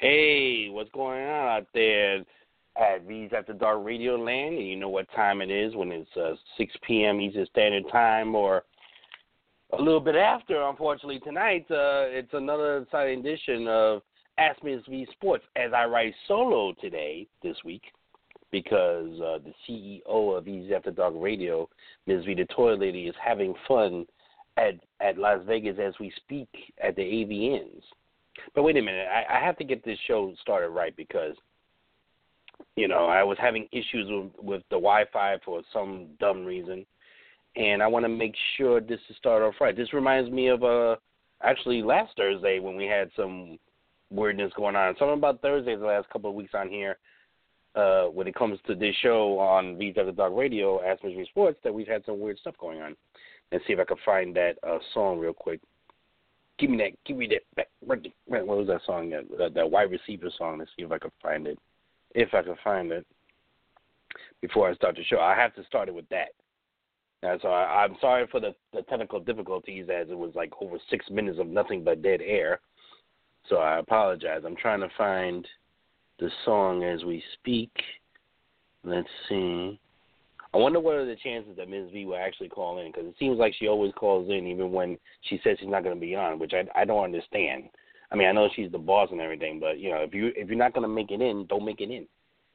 Hey, what's going on out there at V's After Dark Radio Land? And you know what time it is when it's 6 p.m. Eastern Standard Time or a little bit after, unfortunately, tonight. It's another exciting edition of Ask Ms. V Sports as I write solo today, this week, because the CEO of V's After Dark Radio, Ms. V the Toy Lady, is having fun at Las Vegas as we speak at the AVNs. But wait a minute, I have to get this show started right because, you know, I was having issues with the Wi-Fi for some dumb reason, and I want to make sure this is started off right. This reminds me of actually last Thursday when we had some weirdness going on. Something about Thursdays the last couple of weeks on here when it comes to this show on V's After Dark Radio, Ask Ms. Sports, that we've had some weird stuff going on. Let's see if I can find that song real quick. Give me that. What was that song? That wide receiver song. Let's see if I can find it. If I can find it before I start the show, I have to start it with that. And so I'm sorry for the technical difficulties, as it was like over 6 minutes of nothing but dead air. So I apologize. I'm trying to find the song as we speak. Let's see. I wonder what are the chances that Ms. V will actually call in, because it seems like she always calls in even when she says she's not going to be on, which I don't understand. I mean, I know she's the boss and everything, but, you know, if you're not going to make it in, don't make it in.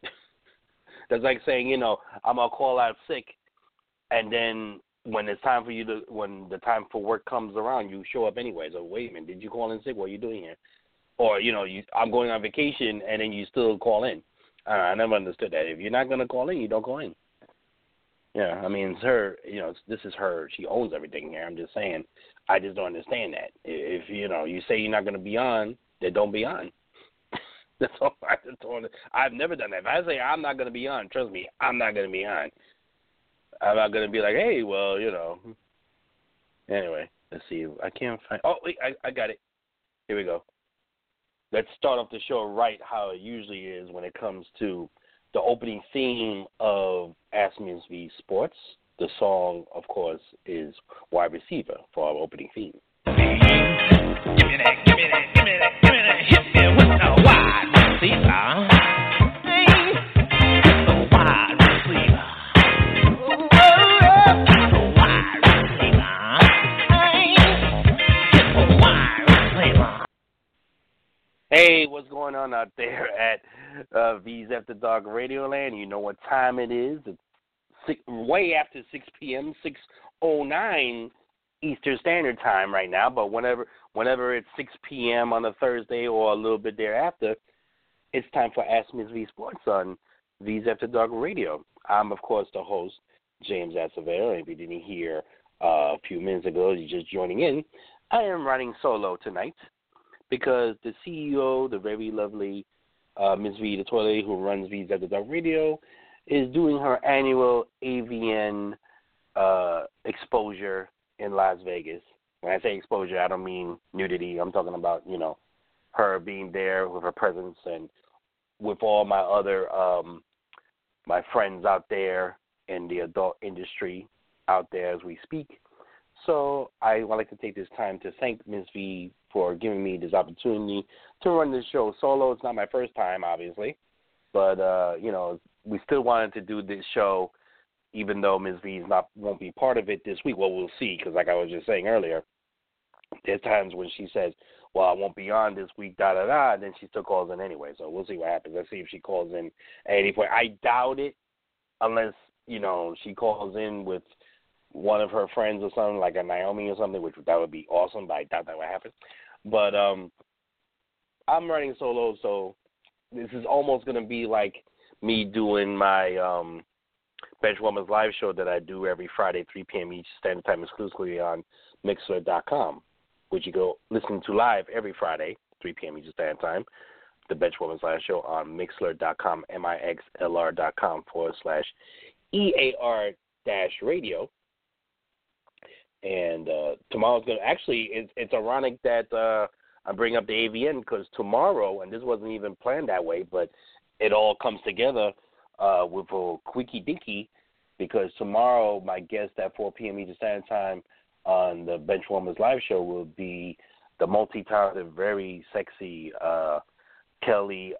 That's like saying, you know, I'm going to call out sick, and then when it's time for when the time for work comes around, you show up anyway. So wait a minute, did you call in sick? What are you doing here? Or, you know, I'm going on vacation, and then you still call in. I never understood that. If you're not going to call in, you don't call in. Yeah, I mean, it's her, you know, this is her. She owns everything here. I'm just saying, I just don't understand that. If, you know, you say you're not going to be on, then don't be on. That's all I just don't. I've never done that. If I say I'm not going to be on, trust me, I'm not going to be on. I'm not going to be like, hey, well, you know. Anyway, let's see. I can't find. Oh, wait, I got it. Here we go. Let's start off the show right how it usually is when it comes to the opening theme of Ask Ms. V Sports. The song, of course, is Wide Receiver for our opening theme. Give me that, hit me with the wide receiver. Hey, the wide receiver. The wide receiver. Hey, the wide receiver. Hey, what's going on out there at V's After Dark Radio Land? You know what time it is. It's way after 6 p.m., 6:09 Eastern Standard Time right now. But whenever it's 6 p.m. on a Thursday or a little bit thereafter, it's time for Ask Ms. V Sports on V's After Dark Radio. I'm, of course, the host, James Acevedo. If you didn't hear a few minutes ago, you're just joining in. I am running solo tonight because the CEO, the very lovely Ms. V the Toy Lady, who runs V's After Dark Radio, is doing her annual AVN exposure in Las Vegas. When I say exposure, I don't mean nudity. I'm talking about, you know, her being there with her presence and with all my other my friends out there in the adult industry out there as we speak. So I would like to take this time to thank Ms. V for giving me this opportunity to run this show solo. It's not my first time, obviously, but, you know, we still wanted to do this show even though Ms. V won't be part of it this week. Well, we'll see, because like I was just saying earlier, there's times when she says, well, I won't be on this week, da-da-da, and then she still calls in anyway. So we'll see what happens. Let's see if she calls in at any point. I doubt it unless, you know, she calls in with one of her friends or something, like a Naomi or something, which that would be awesome, but I doubt that would happen. But I'm running solo, so this is almost going to be like me doing my Benchwarmers live show that I do every Friday, 3 p.m. each Standard Time, exclusively on Mixlr.com, which you go listen to live every Friday, 3 p.m. each Standard Time, the Benchwarmers live show on Mixlr.com, mixlr.com /EAR-radio. And tomorrow's going to, actually, it's ironic that I bring up the AVN because tomorrow, and this wasn't even planned that way, but it all comes together with a quickie dinky, because tomorrow my guest at 4 p.m. Eastern Standard Time on the Benchwarmers live show will be the multi-talented, very sexy Kelly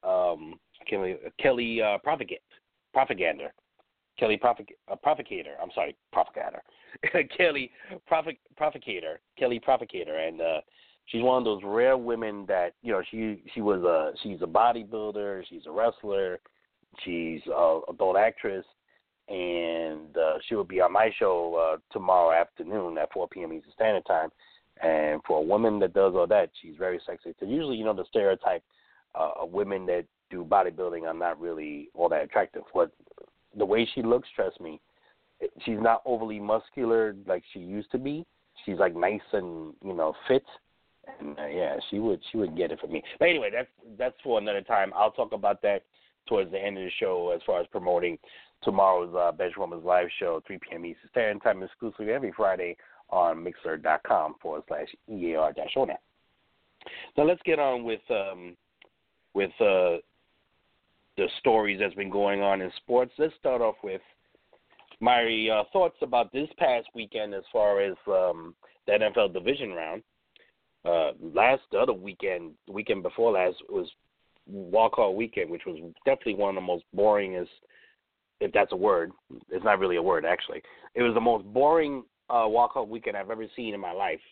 Propagator. Kelly Provocator. I'm sorry, Provocator. Kelly Provocator. Kelly Provocator, and she's one of those rare women that she's a bodybuilder, she's a wrestler, she's an adult actress, and she will be on my show tomorrow afternoon at 4 p.m. Eastern Standard Time. And for a woman that does all that, she's very sexy. So usually, the stereotype of women that do bodybuilding, I'm not really all that attractive. But the way she looks, trust me, she's not overly muscular like she used to be. She's like nice and fit, and she would get it for me. But anyway, that's for another time. I'll talk about that towards the end of the show as far as promoting tomorrow's Benchwarmers Live show, 3 p.m. Eastern Standard Time, exclusively every Friday on Mixler.com/EAR-ONA. Now let's get on with the stories that's been going on in sports. Let's start off with my thoughts about this past weekend as far as the NFL division round. The other weekend, the weekend before last, was walkout weekend, which was definitely one of the most boringest, if that's a word. It's not really a word, actually. It was the most boring walkout weekend I've ever seen in my life.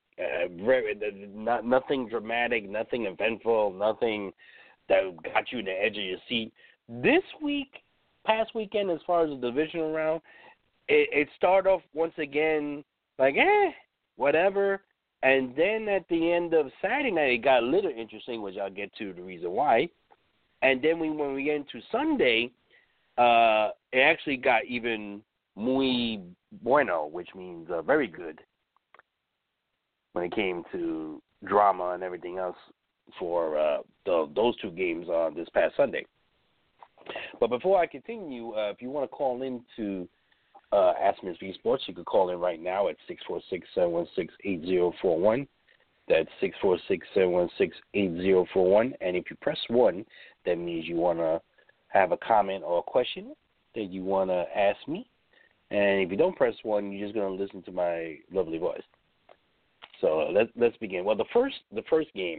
Nothing dramatic, nothing eventful, nothing that got you to the edge of your seat. This past weekend, as far as the divisional round, it started off once again like, whatever. And then at the end of Saturday night, it got a little interesting, which I'll get to the reason why. And then when we get into Sunday, it actually got even muy bueno, which means very good when it came to drama and everything else for those two games this past Sunday. But before I continue, if you want to call in to Ask Ms. V Sports, you can call in right now at 646-716-8041. That's 646-716-8041. And if you press 1, that means you want to have a comment or a question that you want to ask me. And if you don't press 1, you're just going to listen to my lovely voice. So let's begin. Well, the first game,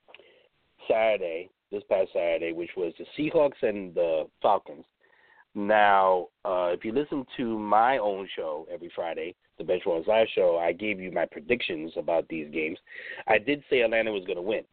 this past Saturday, which was the Seahawks and the Falcons. Now, if you listen to my own show every Friday, the Benchwarmers Live show, I gave you my predictions about these games. I did say Atlanta was going to win.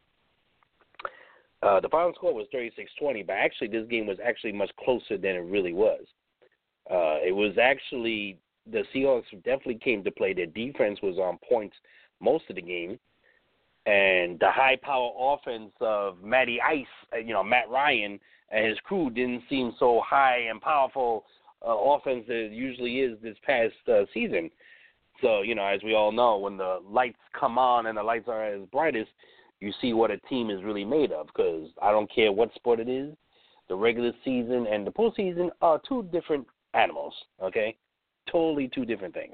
The final score was 36-20, but actually this game was actually much closer than it really was. It was actually, the Seahawks definitely came to play. Their defense was on point most of the game. And the high-power offense of Matty Ice, Matt Ryan and his crew didn't seem so high and powerful offense as it usually is this past season. So, as we all know, when the lights come on and the lights are at its brightest, you see what a team is really made of, because I don't care what sport it is, the regular season and the postseason are two different animals, okay? Totally two different things.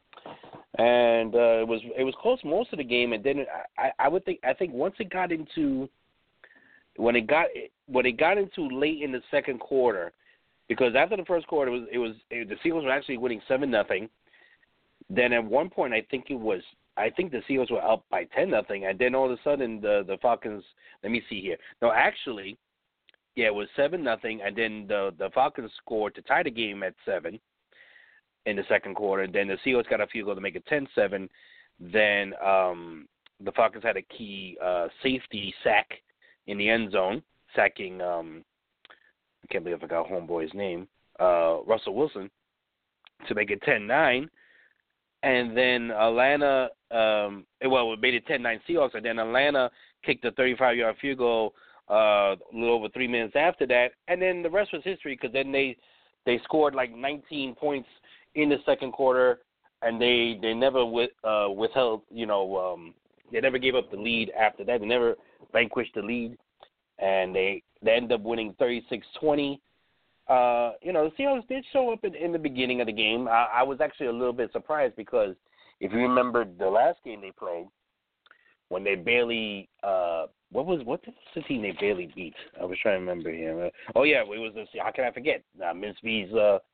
And it was close most of the game, and then I think once it got into when it got into late in the second quarter, because after the first quarter the Seahawks were actually winning 7-0. Then at one point I think the Seahawks were up by 10-0, and then all of a sudden the Falcons. Let me see here. No, actually, it was 7-0, and then the Falcons scored to tie the game at 7. In the second quarter. Then the Seahawks got a field goal to make it 10-7. Then the Falcons had a key safety sack in the end zone, sacking, I can't believe I forgot homeboy's name, Russell Wilson, to make it 10-9. And then Atlanta, it made it 10-9 Seahawks, and then Atlanta kicked a 35-yard field goal a little over 3 minutes after that. And then the rest was history, because then they scored like 19 points in the second quarter, and they never withheld, they never gave up the lead after that. They never vanquished the lead, and they ended up winning 36-20. The Seahawks did show up in the beginning of the game. I was actually a little bit surprised, because if you remember the last game they played, when they barely what was the team they barely beat? I was trying to remember here. It was how can I forget? Ms. V's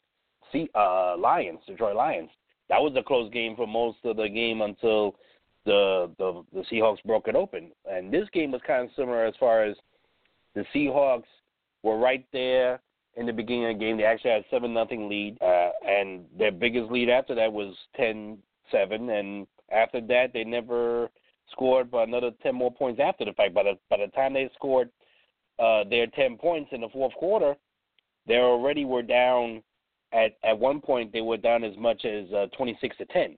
Lions, Detroit Lions. That was a close game for most of the game until the Seahawks broke it open. And this game was kind of similar as far as The Seahawks were right there in the beginning of the game. They actually had a 7-0 lead, and their biggest lead after that was 10-7, and after that they never scored but another 10 more points after the fact. By the time they scored their 10 points in the fourth quarter, they already were down. At one point, they were down as much as 26-10.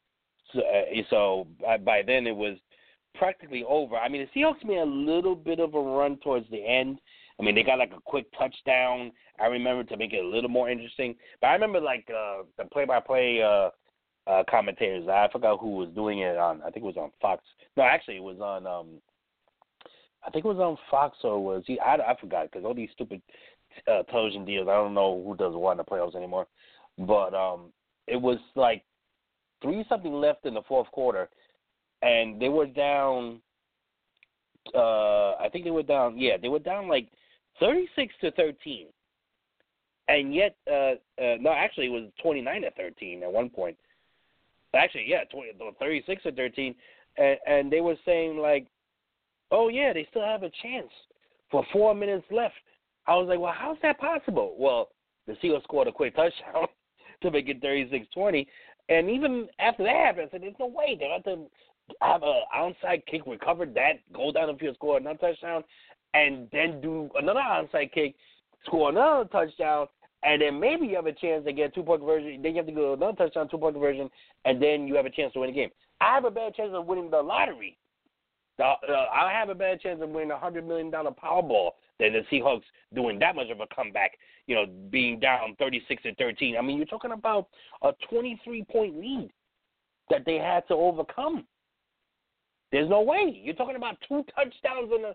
So by then it was practically over. I mean, the Seahawks made a little bit of a run towards the end. I mean, they got like a quick touchdown, I remember, to make it a little more interesting. But I remember like the play-by-play commentators. I forgot who was doing it on. I think it was on Fox. No, actually, it was on. I think it was on Fox, or was he? I forgot, because all these stupid television deals. I don't know who does what in the playoffs anymore. But it was like 3-something left in the fourth quarter, and they were down. I think they were down. Yeah, they were down like 36-13, and yet, no, actually, it was 29-13 at one point. Actually, yeah, 36-13, and they were saying like, oh yeah, they still have a chance for 4 minutes left. I was like, well, how's that possible? Well, the Seahawks scored a quick touchdown to make it 36-20, and even after that happened, I said, there's no way they have to have an onside kick, recover that, go down the field, score another touchdown, and then do another onside kick, score another touchdown, and then maybe you have a chance to get a 2-point conversion. Then you have to go another touchdown, 2-point conversion, and then you have a chance to win the game. I have a bad chance of winning the lottery. I have a bad chance of winning a $100 million Powerball than the Seahawks doing that much of a comeback, being down 36-13. I mean, you're talking about a 23-point lead that they had to overcome. There's no way. You're talking about 3 touchdowns in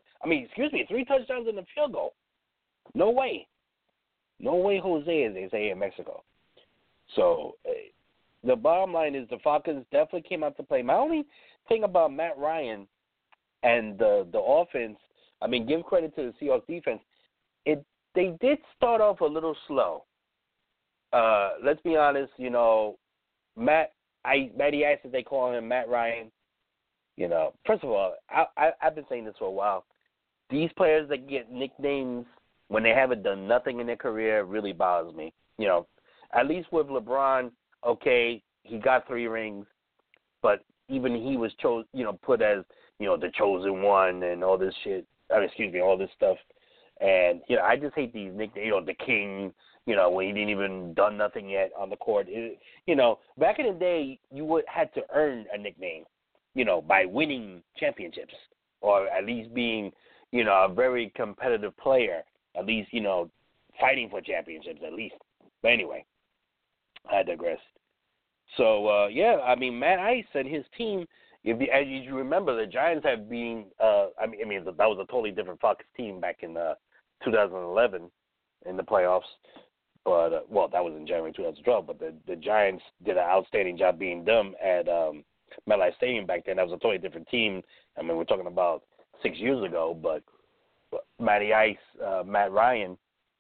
the field goal. No way. No way, Jose, as they say in Mexico. So the bottom line is the Falcons definitely came out to play. My only thing about Matt Ryan and the offense, I mean, give credit to the Seahawks defense. They did start off a little slow. Let's be honest, Matty Ice, as they call him, Matt Ryan. First of all, I've been saying this for a while. These players that get nicknames when they haven't done nothing in their career really bothers me. At least with LeBron, okay, he got 3 rings, but even he was put as the chosen one and all this shit. All this stuff. And I just hate these nicknames. The King. When he didn't even done nothing yet on the court. Back in the day, you had to earn a nickname. By winning championships, or at least being, a very competitive player, at least, fighting for championships at least. But anyway, I digress. So, Matt Ice and his team, as you remember, the Giants have been, that was a totally different Falcons team back in 2011 in the playoffs. But, that was in January 2012, but the Giants did an outstanding job being dumb at MetLife Stadium back then. That was a totally different team. I mean, we're talking about 6 years ago, but Matty Ice, Matt Ryan,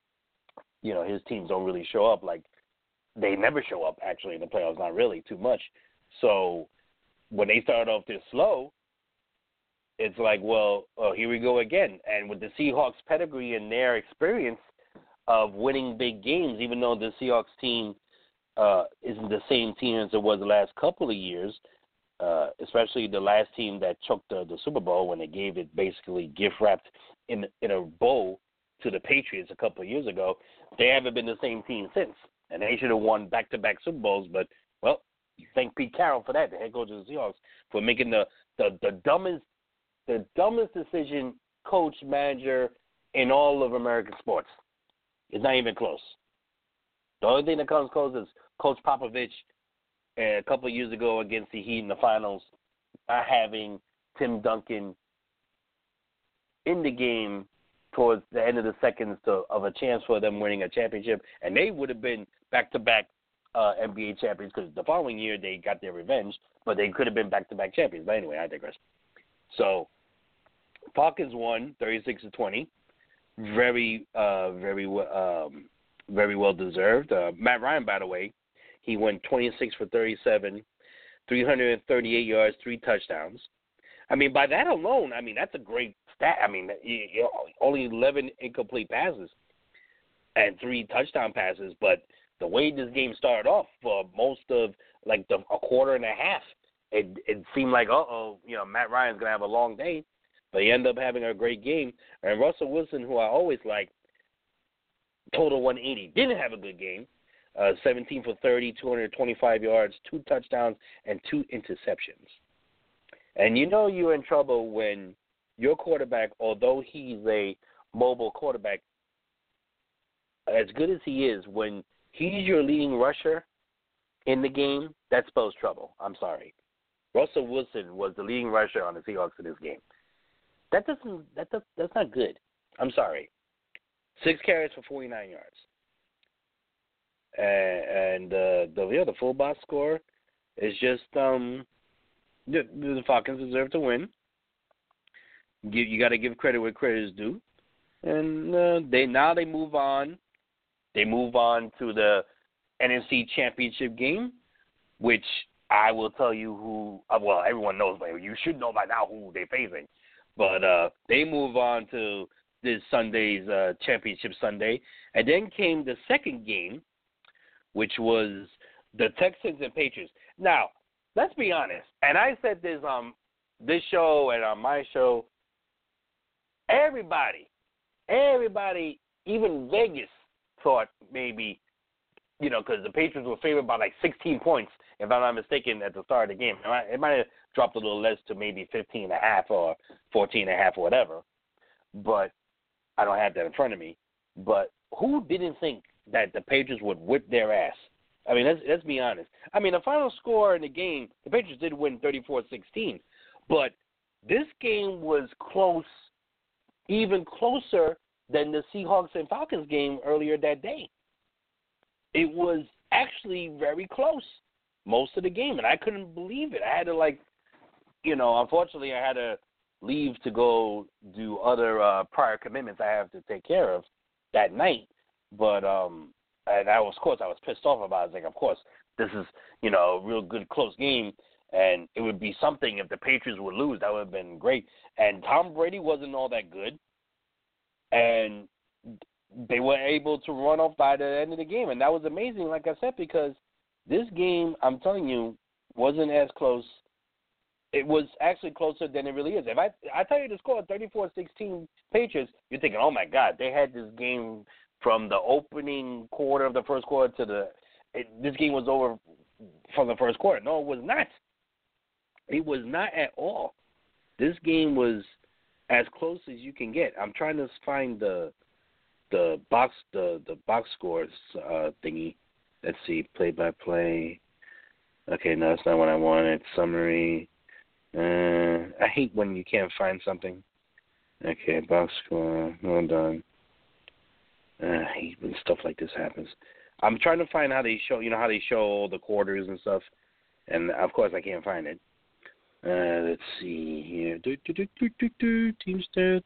his teams don't really show up. Like, they never show up, actually, in the playoffs, not really too much. So when they started off this slow, it's like, well, here we go again. And with the Seahawks' pedigree and their experience of winning big games, even though the Seahawks team isn't the same team as it was the last couple of years, especially the last team that choked the Super Bowl when they gave it basically gift-wrapped in a bowl to the Patriots a couple of years ago. They haven't been the same team since, and they should have won back-to-back Super Bowls. But, well, thank Pete Carroll for that, the head coach of the Seahawks, for making the dumbest decision coach, manager in all of American sports. It's not even close. The only thing that comes close is Coach Popovich a couple of years ago against the Heat in the finals, not having Tim Duncan in the game towards the end of the seconds of a chance for them winning a championship, and they would have been back-to-back NBA champions because the following year they got their revenge, but they could have been back-to-back champions. But anyway, I digress. So Falcons won 36-20, very well deserved. Matt Ryan, by the way, he went 26 for 37, 338 yards, 3 touchdowns. I mean, by that alone, I mean, that's a great stat. I mean, only 11 incomplete passes and 3 touchdown passes, but the way this game started off for most of, like, a quarter and a half, it seemed like, Matt Ryan's going to have a long day, but he ended up having a great game. And Russell Wilson, who I always like, total 180, didn't have a good game. 17 for 30, 225 yards, 2 touchdowns, and 2 interceptions. And you know you're in trouble when your quarterback, although he's a mobile quarterback, as good as he is, when he's your leading rusher in the game, that spells trouble. I'm sorry. Russell Wilson was the leading rusher on the Seahawks in this game. That's not good. I'm sorry. 6 carries for 49 yards. And the full box score is just the Falcons deserve to win. You got to give credit where credit is due. And they move on. They move on to the NFC Championship game, which I will tell you who. Well, everyone knows, but you should know by now who they're facing. But they move on to this Sunday's Championship Sunday, and then came the second game, which was the Texans and Patriots. Now, let's be honest, and I said this on this show and on my show, everybody, even Vegas thought maybe, because the Patriots were favored by like 16 points, if I'm not mistaken, at the start of the game. It might have dropped a little less to maybe 15.5 or 14.5 or whatever, but I don't have that in front of me. But who didn't think that the Patriots would whip their ass? I mean, let's be honest. I mean, the final score in the game, the Patriots did win 34-16, but this game was close, even closer than the Seahawks and Falcons game earlier that day. It was actually very close most of the game, and I couldn't believe it. I had to, unfortunately, I had to leave to go do other prior commitments I have to take care of that night. But and I was pissed off about it. I was like, of course, this is, a real good close game, and it would be something if the Patriots would lose. That would have been great. And Tom Brady wasn't all that good, and they were able to run off by the end of the game, and that was amazing, like I said, because this game, I'm telling you, wasn't as close. It was actually closer than it really is. If I tell you the score, 34-16 Patriots, you're thinking, oh, my God, they had this game from the opening quarter of the first quarter to this game was over from the first quarter. No, it was not. It was not at all. This game was as close as you can get. I'm trying to find the box scores thingy. Let's see, play by play. Okay, no, that's not what I wanted. Summary. I hate when you can't find something. Okay, box score. Well done. I hate when stuff like this happens. I'm trying to find how they show, how they show all the quarters and stuff, and of course I can't find it. Let's see here. Team stats.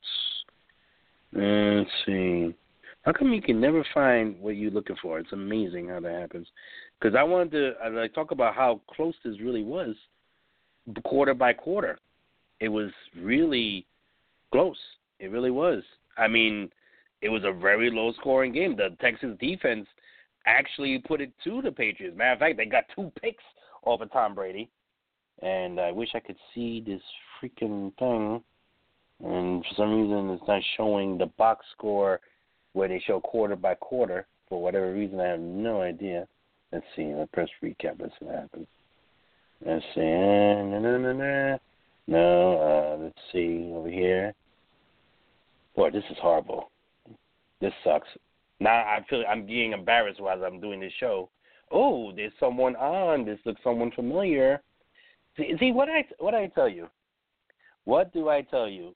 Let's see. How come you can never find what you're looking for? It's amazing how that happens. Because I wanted to talk about how close this really was, quarter by quarter. It was really close. It really was. I mean, it was a very low-scoring game. The Texans defense actually put it to the Patriots. Matter of fact, they got 2 picks off of Tom Brady. And I wish I could see this freaking thing. And for some reason, it's not showing the box score where they show quarter by quarter. For whatever reason, I have no idea. Let's see. Let's press recap. Let's see what happens. Let's see. No, let's see over here. Boy, this is horrible. This sucks. Now I'm being embarrassed while I'm doing this show. Oh, there's someone on. This looks someone familiar. See what I tell you? What do I tell you?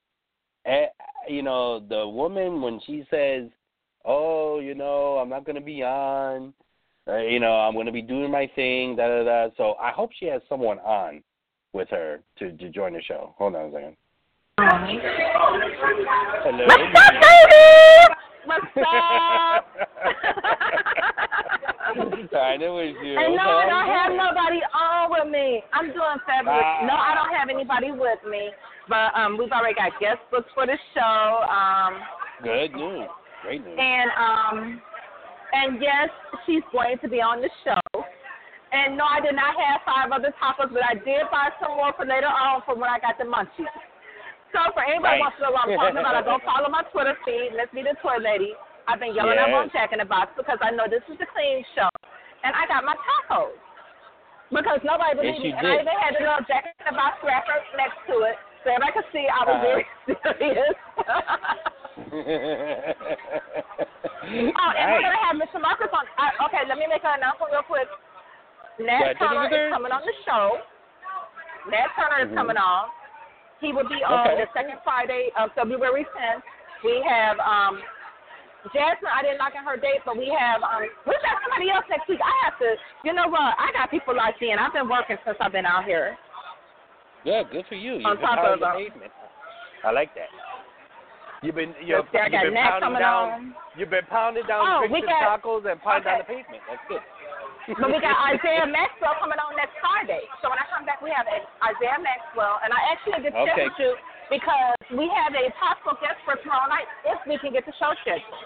The woman, when she says, "Oh, I'm not going to be on. I'm going to be doing my thing." Da da da. So I hope she has someone on with her to join the show. Hold on a second. Hello. What's up, baby? What's up? I know it's you. And no, I don't have nobody on with me? I'm doing fabulous. No, I don't have anybody with me, but we've already got guest books for the show. Good news. Great news. And yes, she's going to be on the show. And no, I did not have 5 other topics, but I did buy some more for later on for when I got the munchies. So for anybody who wants to know what I'm talking about, go follow my Twitter feed. Let's be the toy lady. I've been yelling at on Jack in the Box because I know this is the clean show. And I got my tacos. Because nobody believed me. And I even had a little Jack in the Box wrapper next to it. So everybody could see I was very serious. And we're going to have Mr. Marcus on. Okay, let me make an announcement real quick. Nat Turner is coming on the show. Nat Turner is coming on. He will be on the second Friday of February 10th. We have Jasmine. I didn't lock in her date, but we have we've got somebody else next week. I have to. You know what? I got people locked in. I've been working since I've been out here. Yeah, good for you. On top of the pavement. I like that. You've been pounding down. You've been pounding down tacos and pounding down the pavement. That's good. But we got Isaiah Maxwell coming on next Friday. So when I come back, we have Isaiah Maxwell. And I actually get to check with you because we have a possible guest for tomorrow night if we can get the show scheduled.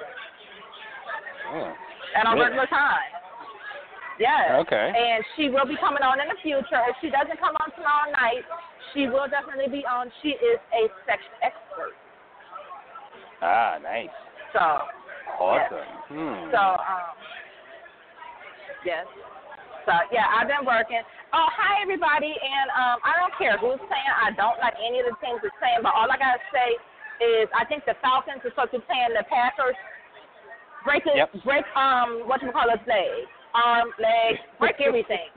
At our regular time. Yeah. Okay. And she will be coming on in the future. If she doesn't come on tomorrow night, she will definitely be on. She is a sex expert. Ah, nice. So. Awesome. Yes. So, yes. So, yeah, I've been working. Oh, hi, everybody. And I don't care who's saying. I don't like any of the things they're saying. But all I got to say is I think the Falcons are supposed to be playing the Packers. Break whatchamacallit's leg. Arm, leg, break everything.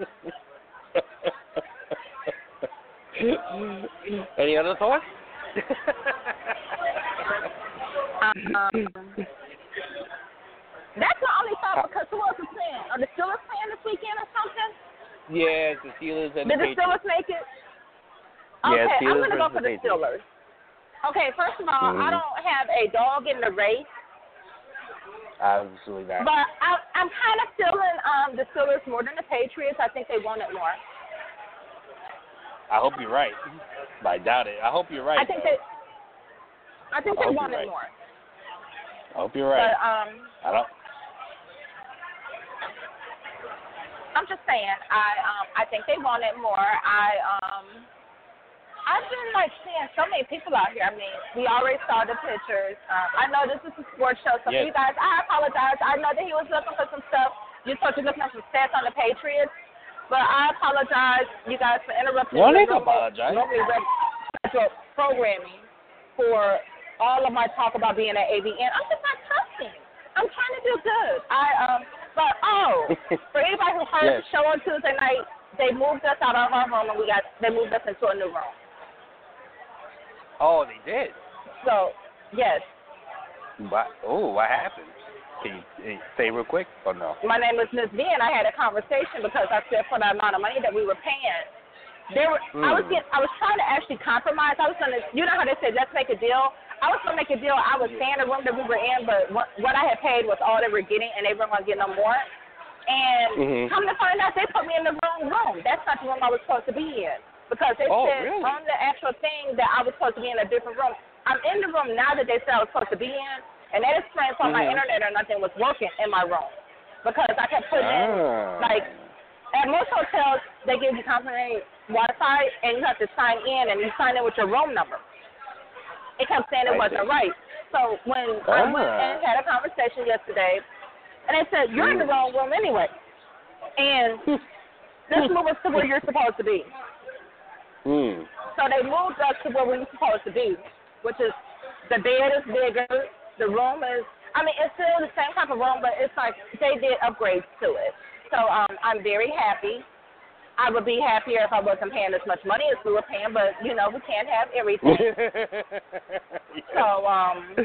Any other thoughts? That's the only thought because who else is playing? Are the Steelers playing this weekend or something? Yeah, the Steelers and Did the Steelers make it? Okay, yeah, I'm going to go for the Steelers. Okay, first of all, I don't have a dog in the race. Absolutely not. But I'm kind of feeling the Steelers more than the Patriots. I think they want it more. I hope you're right. But I doubt it. I hope you're right. I think they want it more. I hope you're right. But, I'm just saying, I think they want it more. I've been seeing so many people out here. I mean, we already saw the pictures. I know this is a sports show, so you guys, I apologize. I know that he was looking for some stuff. You're supposed to be looking at some stats on the Patriots, but I apologize, you guys, for interrupting. No need to apologize. Programming for all of my talk about being at ABN. I'm just not trusting. I'm trying to do good. For anybody who heard the show on Tuesday night, they moved us out of our room and they moved us into a new room. Oh, they did? So, yes. What happened? Can you say real quick or no? My name is Ms. V, and I had a conversation because I said for the amount of money that we were paying, I was trying to actually compromise. I was going to, you know how they say, let's make a deal? I was going to make a deal. I would stay in the room that we were in, but what I had paid was all they were getting, and they weren't going to get no more. And come to find out, they put me in the wrong room. That's not the room I was supposed to be in. Because they said on the actual thing that I was supposed to be in a different room. I'm in the room now that they said I was supposed to be in, and that explains why my internet or nothing was working in my room. Because I kept putting in, at most hotels, they give you complimentary Wi-Fi, and you have to sign in, and you sign in with your room number. It kept saying it wasn't right. So when I went and had a conversation yesterday, and they said, you're in the wrong room anyway. And let's move us to where you're supposed to be. So they moved us to where we were supposed to be, which is the bed is bigger, the room is, it's still the same type of room, but it's like they did upgrades to it. So I'm very happy. I would be happier if I wasn't paying as much money as we were paying, but, we can't have everything. So,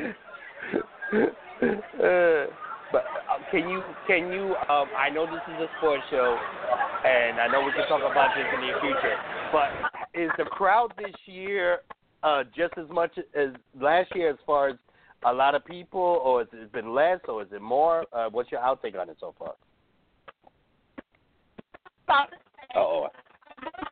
But can you? I know this is a sports show, and I know we can talk about this in the near future. But is the crowd this year just as much as last year, as far as a lot of people, or has it been less, or is it more? What's your outtake on it so far?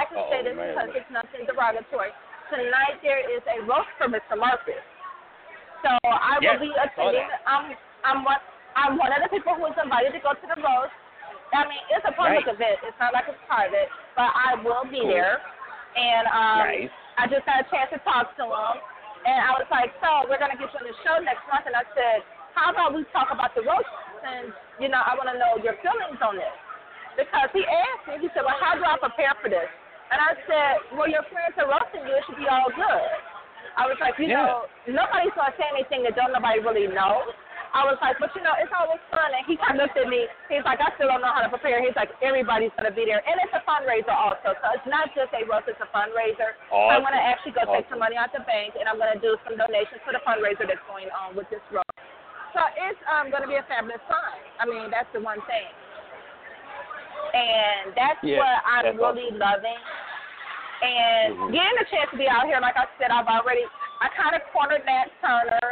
I can say this because it's nothing derogatory. Tonight there is a roast for Mr. Murphy. So I will be attending. I'm one of the people who is invited to go to the roast. I mean, it's a public event. It's not like it's private, but I will be there. And I just had a chance to talk to him. And I was like, so we're going to get you on the show next month. And I said, how about we talk about the roast? And, I want to know your feelings on this. Because he asked me, he said, well, how do I prepare for this? And I said, well, your friends are roasting you. It should be all good. I was like, nobody's going to say anything that don't nobody really know. I was like, but, it's always fun. And he kind of looked at me. He's like, I still don't know how to prepare. He's like, everybody's going to be there. And it's a fundraiser also. So it's not just a roast, it's a fundraiser. Awesome. So I'm going to actually go take some money out the bank, and I'm going to do some donations for the fundraiser that's going on with this roast. So it's going to be a fabulous time. I mean, that's the one thing. And that's what I'm really loving. And getting a chance to be out here, like I said, I kind of cornered Nat Turner.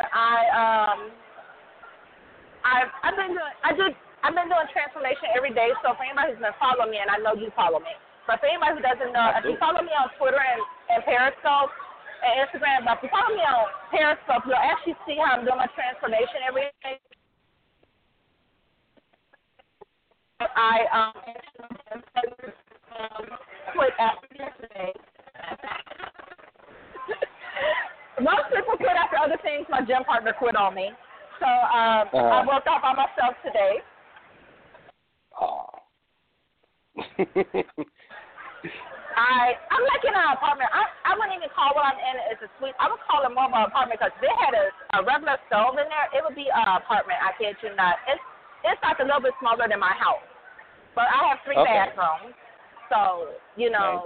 I've been doing transformation every day. So for anybody who's been following me, and I know you follow me, but for anybody who doesn't know, if you follow me on Twitter and Periscope and Instagram, but if you follow me on Periscope, you'll actually see how I'm doing my transformation every day. I quit after yesterday. Most people quit after other things. My gym partner quit on me. So I worked out by myself today. I'm like in an apartment. I wouldn't even call what I'm in as a suite. I would call it more of an apartment because if they had a regular stove in there, it would be an apartment. I kid you not. It's like a little bit smaller than my house. But I have 3 bathrooms. So, Nice.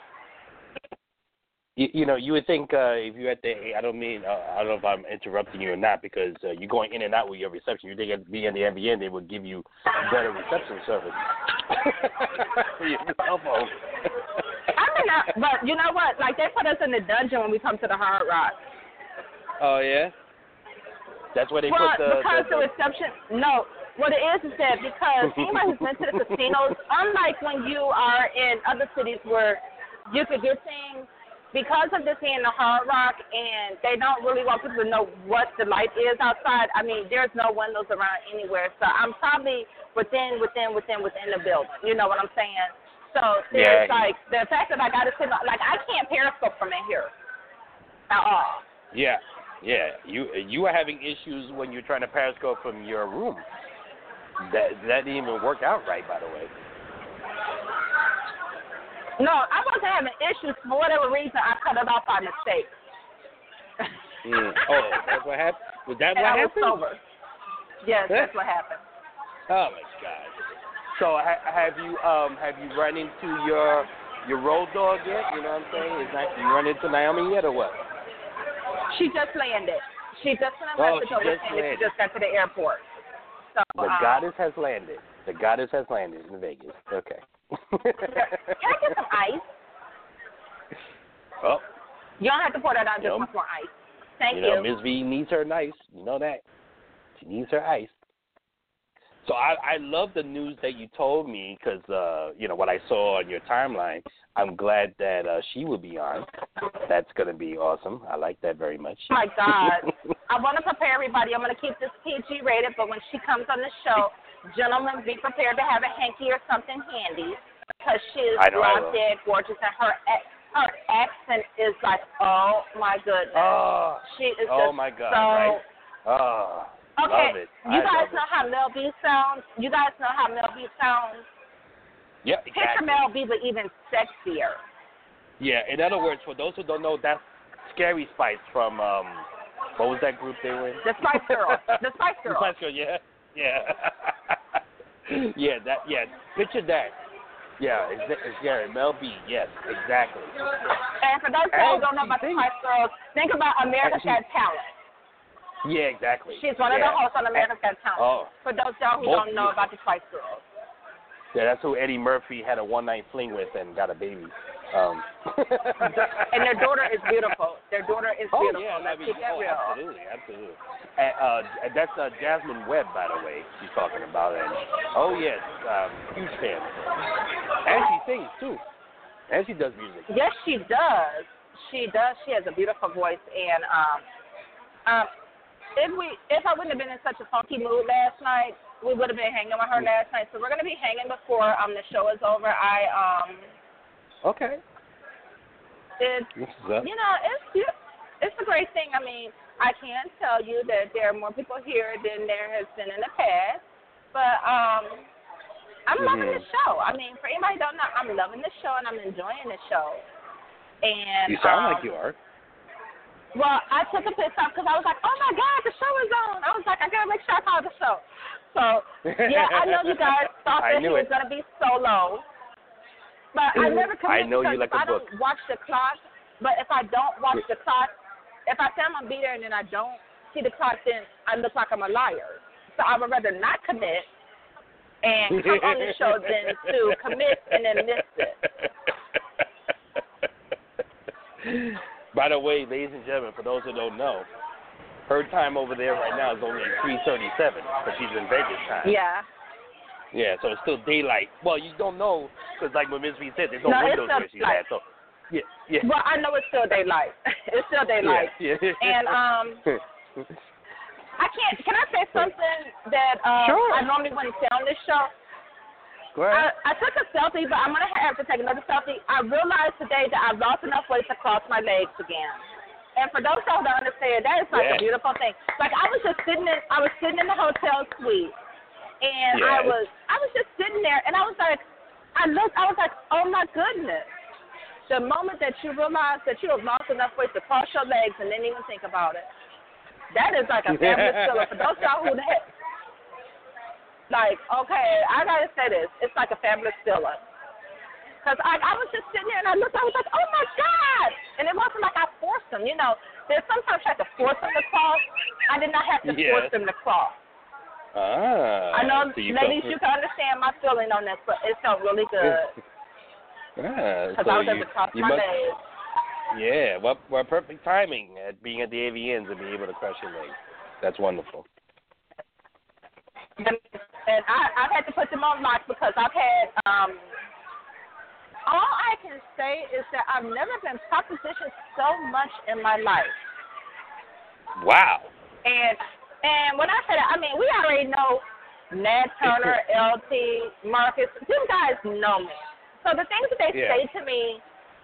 You would think if you're at I don't know if I'm interrupting you or not because you're going in and out with your reception. You think at the NBN they would give you better reception service for your cell phone. But you know what? Like they put us in the dungeon when we come to the Hard Rock. Oh yeah, that's where they put the reception. No. What it is that because anybody who's been to the casinos, unlike when you are in other cities where you could get things, because of this being the Hard Rock and they don't really want people to know what the light is outside, I mean, there's no windows around anywhere. So I'm probably within the building. You know what I'm saying? So there's like the fact that I got to sit, like I can't Periscope from in here at all. Yeah. You are having issues when you're trying to Periscope from your room. That didn't even work out right, by the way. No, I wasn't having issues. For whatever reason, I cut it off by mistake. Oh, that's what happened? Was that what happened? I was sober. Yes, that's what happened. Oh, my God. So have you run into your road dog yet? You know what I'm saying? You run into Naomi yet or what? She just landed. She just sent a message over saying she just got to the airport. So, the goddess has landed. The goddess has landed in Vegas. Okay. Can I get some ice? Oh. You don't have to pour that out. Just want more ice. Thank you. Ms. V needs her ice. You know that. She needs her ice. So I love the news that you told me because, what I saw on your timeline. I'm glad that she will be on. That's going to be awesome. I like that very much. Oh, my God. I want to prepare everybody. I'm going to keep this PG rated, but when she comes on the show, gentlemen, be prepared to have a hanky or something handy because she is dead gorgeous, and her accent is like, oh, my goodness. Oh, she is my God, so... right? Oh, okay, love it. You guys know how Mel B sounds? Yeah, exactly. Picture Mel B, but even sexier. Yeah, in other words, for those who don't know, that's Scary Spice from, what was that group they were in? The Spice Girls. The Spice Girls. The Spice Girls, yeah. Picture that. Yeah, it's Gary, Mel B, yes, exactly. And for those who don't know about the Spice Girls, think about America's Got Talent. Yeah, exactly. She's one of the hosts on America's Got Talent. Oh. For those who don't know about the Spice Girls. Yeah, that's who Eddie Murphy had a one-night fling with and got a baby. And their daughter is beautiful. Beautiful. Yeah, Let's keep that real. Absolutely. That's Jasmine Webb, by the way, she's talking about. And yes, huge fan. And she sings, too. And she does music. Yes, she does. She does. She has a beautiful voice, and if I wouldn't have been in such a funky mood last night, we would have been hanging with her last night. So we're gonna be hanging before the show is over. Okay. It's it's a great thing. I mean, I can tell you that there are more people here than there has been in the past, but I'm loving the show. I mean, for anybody who don't know, I'm loving the show and I'm enjoying the show. And you sound like you are. Well, I took a piss off because I was like, oh my God, the show is on. I was like, I gotta make sure I call the show. So yeah, I know you guys thought that he was gonna be solo, but I never committed. I know you like a book. I don't watch the clock, but if I don't watch the clock, if I say I'm gonna be there and then I don't see the clock, then I look like I'm a liar. So I would rather not commit and come on the show than to commit and then miss it. By the way, ladies and gentlemen, for those who don't know, her time over there right now is only 3:37, but she's in Vegas time. Yeah. Yeah, so it's still daylight. Well, you don't know because, like what Ms. V said, there's no windows where she's at. So, yeah. Well, I know it's still daylight. It's still daylight. Yeah. And I can't. Can I say something that sure. I normally wouldn't say on this show? Go ahead. I took a selfie, but I'm gonna have to take another selfie. I realized today that I've lost enough weight to cross my legs again. And for those who don't understand, that is like a beautiful thing. Like I was sitting in the hotel suite, and I was just sitting there, and I was like, oh my goodness. The moment that you realize that you have lost enough weight to cross your legs and didn't even think about it, that is like a fabulous feeling. For those y'all who like, okay, I gotta say this, it's like a fabulous feeling. Because I was just sitting there and I was like, oh my God! And it wasn't like I forced them, you know. There's sometimes you have to force them to cross. I did not have to force them to cross. I know, so ladies, you can understand my feeling on this, but it felt really good. Because so I was able to cross my legs. Yeah, well, perfect timing at being at the AVNs and being able to cross your legs. That's wonderful. And I've had to put them on lock because I've had, all I can say is that I've never been propositioned so much in my life. Wow. And when I say that, I mean, we already know Nat Turner, LT, Marcus. These guys know me. So the things that they say to me,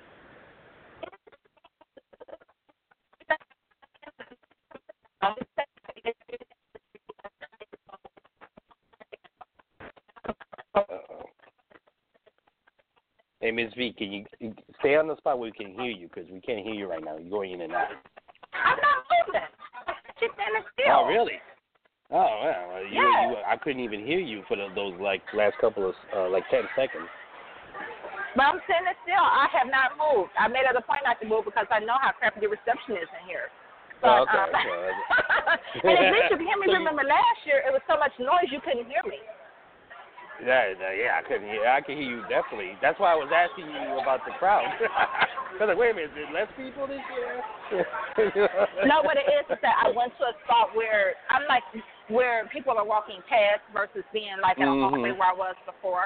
Hey, Ms. V, can you stay on the spot where we can hear you? Because we can't hear you right now. You're going in and out. I'm not moving. I'm just standing still. Oh, really? Oh, well. I couldn't even hear you for those last couple of 10 seconds. But I'm standing still. I have not moved. I made it a point not to move because I know how crappy the reception is in here. But, okay. And at least you can hear me. Remember last year it was so much noise you couldn't hear me. Yeah, I couldn't hear. I can hear you definitely. That's why I was asking you about the crowd. I was like, wait a minute, is there less people this year? No, what it is that I went to a spot where where people are walking past versus being like in a hallway where I was before.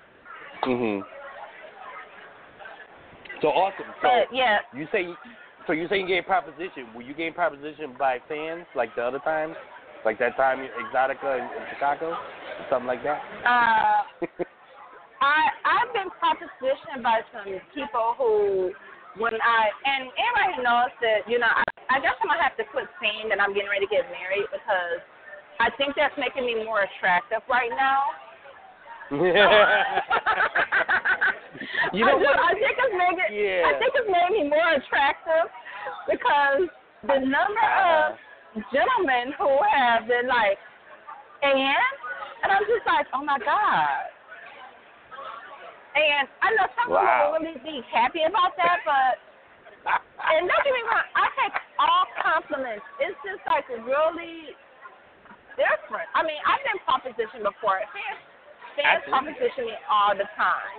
So awesome. So yeah. You say you gained proposition. Will you gain proposition by fans like the other times? Like that time in Exotica in Chicago? Or something like that? I've been propositioned by some people who, and everybody knows that, you know, I guess I'm going to have to quit saying that I'm getting ready to get married because I think that's making me more attractive right now. You know what? I think it's made me more attractive because the number of gentlemen who have been like, and I'm just like, oh my God. And I know some people will really be happy about that, but and don't get me wrong, I take all compliments. It's just like really different. I mean, I've been propositioned before. Fans proposition me all the time.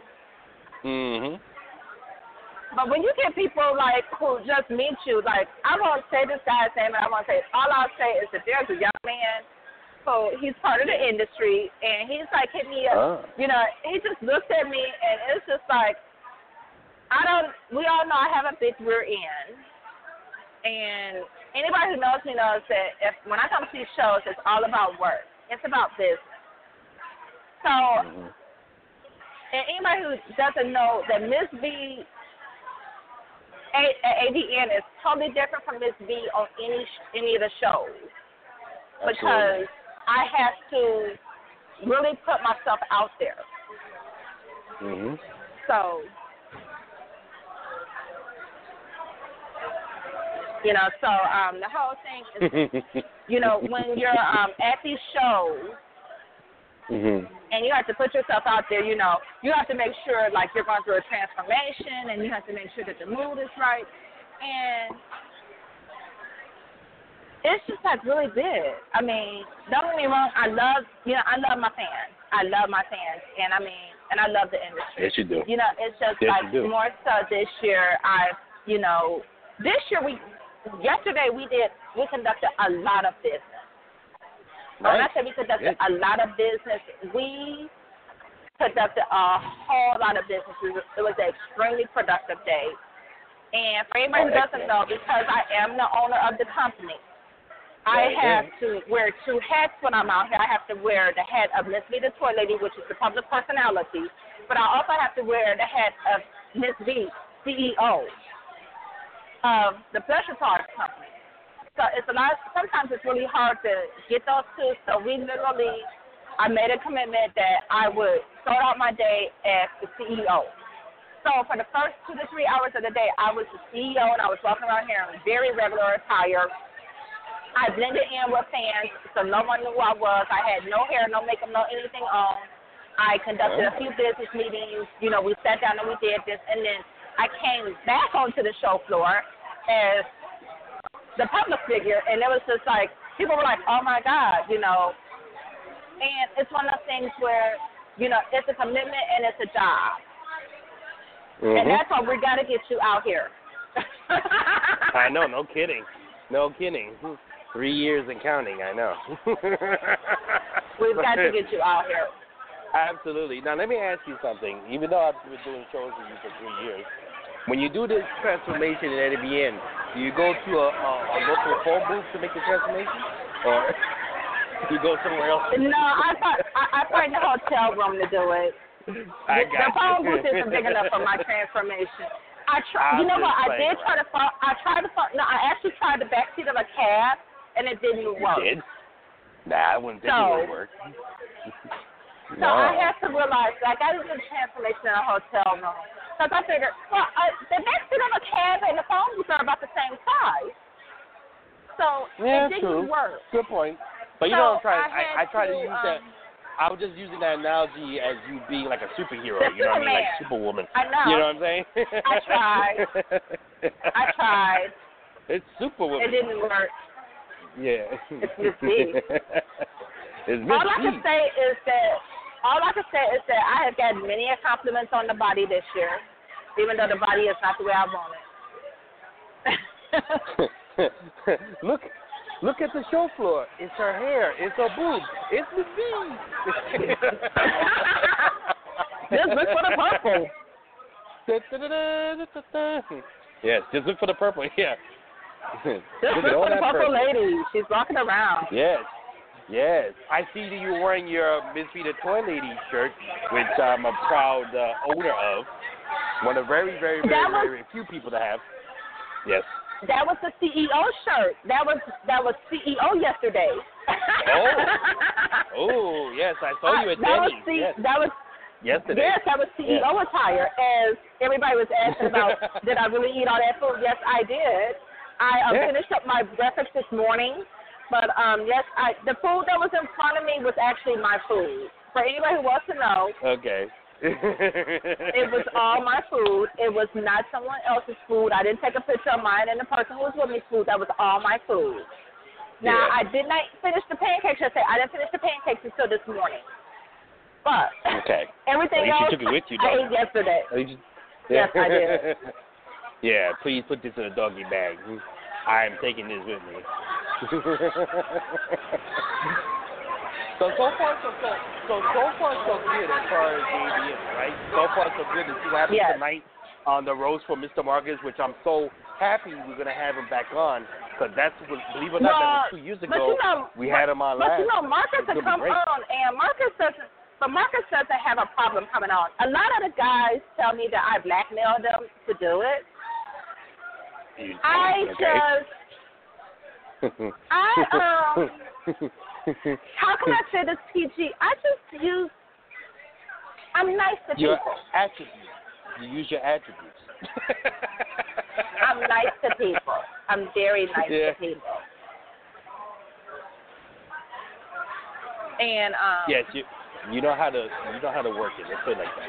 But when you get people like who just meet you, like I won't say this guy's name, and I won't say all I'll say is that there's a young man who he's part of the industry, and he's like hit me up. You know, he just looks at me, and it's just like We all know I have a big rear end, and anybody who knows me knows that when I come to these shows, it's all about work. It's about business. So, and anybody who doesn't know that Miss B at ADN is totally different from Miss B on any of the shows. Absolutely. Because I have to really put myself out there. So, you know, the whole thing is, you know, when you're at these shows, and you have to put yourself out there, you know, you have to make sure, like, you're going through a transformation, and you have to make sure that the mood is right. And it's just, like, really big. I mean, don't get me wrong, I love my fans. I love my fans, and I love the industry. Yes, you do. You know, it's just, yes, like, more so this year, yesterday we conducted a lot of business. Right. When I say we conducted a lot of business, we conducted a whole lot of business. It was an extremely productive day. And for anybody who doesn't know, because I am the owner of the company, I have to wear two hats when I'm out here. I have to wear the hat of Miss B, the Toy Lady, which is the public personality, but I also have to wear the hat of Miss B, CEO of the Pleasure Park Company. So it's a lot. Sometimes it's really hard to get those two. So I made a commitment that I would start out my day as the CEO. So for the first 2 to 3 hours of the day, I was the CEO, and I was walking around here in very regular attire. I blended in with fans, so no one knew who I was. I had no hair, no makeup, no anything on. I conducted a few business meetings. You know, we sat down and we did this, and then I came back onto the show floor as the public figure, and it was just like, people were like, oh my God, you know. And it's one of those things where, you know, it's a commitment and it's a job. And that's why we got to get you out here. I know, no kidding. 3 years and counting, I know. We've got to get you out here. Absolutely. Now, let me ask you something. Even though I've been doing shows with you for 3 years, when you do this transformation at ADN, do you go to a local phone booth to make the transformation? Or do you go somewhere else? No, I find the hotel room to do it. The phone booth isn't big enough for my transformation. You know what? I tried to find the backseat of a cab, and it didn't work. You did? Nah, I wouldn't think it would work. So I have to realize, I got to do the transformation in a hotel room. Because I figured, the backseat of a cab and the phone booth are about the same size. So it didn't work. Good point. But you know what I'm trying, I try to use that. I was just using that analogy as you being like a superhero, you know what I mean, like Superwoman. I know. You know what I'm saying? I tried. It's Superwoman. It didn't work. Yeah. It's Miss B. It's Miss B. All I can say is that I have gotten many compliments on the body this year, even though the body is not the way I want it. Look at the show floor. It's her hair. It's her boobs. It's Miss B. Just look for the purple. Yes, just look for the purple. Yeah. Just look for the purple lady. She's walking around. Yes. I see that you're wearing your Miss B the Toy Lady shirt, which I'm a proud owner of. One of very, very, very, very few people to have. Yes. That was the CEO shirt. That was CEO yesterday. Oh, yes, I saw you at Denny's. That was yesterday. Yes, that was CEO attire. As everybody was asking about, did I really eat all that food? Yes, I did. I finished up my breakfast this morning. But, the food that was in front of me was actually my food. For anybody who wants to know. Okay. It was all my food. It was not someone else's food. I didn't take a picture of mine and the person who was with me's food. That was all my food. Now, I did not finish the pancakes yesterday. I didn't finish the pancakes until this morning. But everything else you took it with you, I ate yesterday. Yes, I did. Yeah, please put this in a doggy bag. I am taking this with me. So far so good as far as the ADN, right? So far so good. To see what happens tonight on the roast for Mr. Marcus, which I'm so happy we're going to have him back on, because that's what, believe it or not, that was 2 years ago. We had him on last. But Marcus will come on, and Marcus doesn't have a problem coming on. A lot of the guys tell me that I blackmailed them to do it. How can I say this, PG? I'm nice to people. Your attributes. You use your attributes. I'm nice to people. I'm very nice to people. And yes, you know how to work it. Let's put it like that.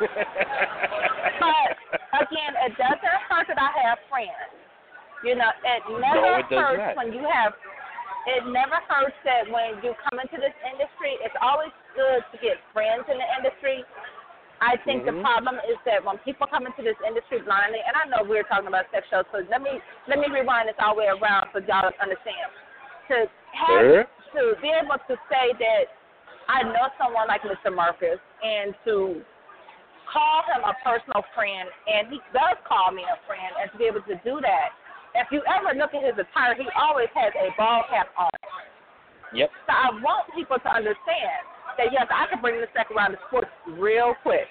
But again, it doesn't hurt that I have friends. You know, it never hurts when you have. It never hurts that when you come into this industry, it's always good to get friends in the industry. I think the problem is that when people come into this industry blindly, and I know we're talking about sex shows, so let me rewind this all the way around so y'all understand. To be able to say that I know someone like Mr. Marcus, and to call him a personal friend, and he does call me a friend, and to be able to do that. If you ever look at his attire, he always has a ball cap on. Yep. So I want people to understand that, yes, I can bring this back around to sports real quick.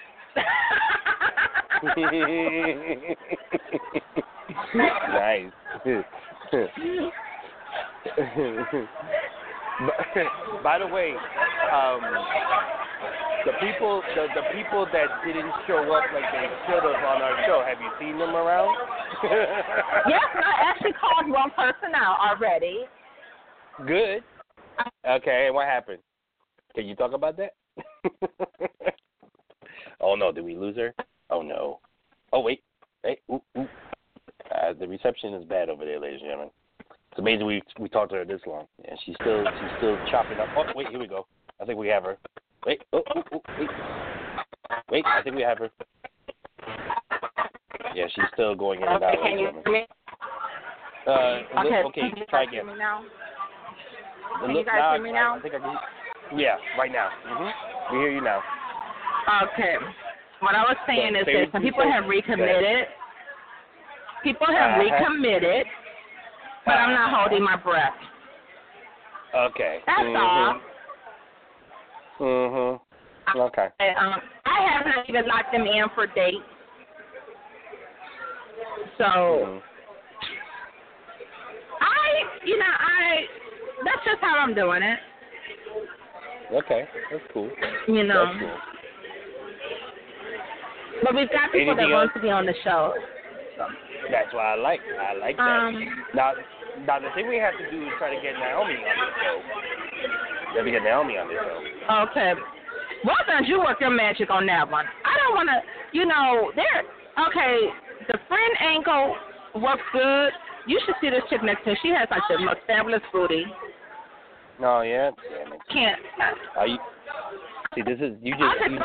Nice. By the way, the people that didn't show up like they should have on our show, have you seen them around? Yes, I actually called one person out already. Good. Okay, what happened? Can you talk about that? Oh no, did we lose her? Oh no. Oh wait. Hey, ooh. The reception is bad over there, ladies and gentlemen. It's amazing we talked to her this long, and she's still chopping up. Oh wait, here we go. I think we have her. Wait. Wait, I think we have her. Yeah, she's still going in and out. Can you hear me? Okay, try again. Can you guys hear me now? I think I can. Yeah, right now. We hear you now. Okay. What I was saying is that some people have recommitted. But I'm not holding my breath. Okay. That's all. Okay. I haven't even locked them in for dates. So, that's just how I'm doing it. Okay, that's cool. You know. That's cool. But we've got people that want to be on the show. That's what I like. I like that. Now, the thing we have to do is try to get Naomi on the show. We have to get Naomi on the show. Okay. Well, don't you work your magic on that one? I don't want to, the friend angle works good. You should see this chick next to her. She has like the most fabulous booty. Oh, yeah? Damn it. Can't. This is, you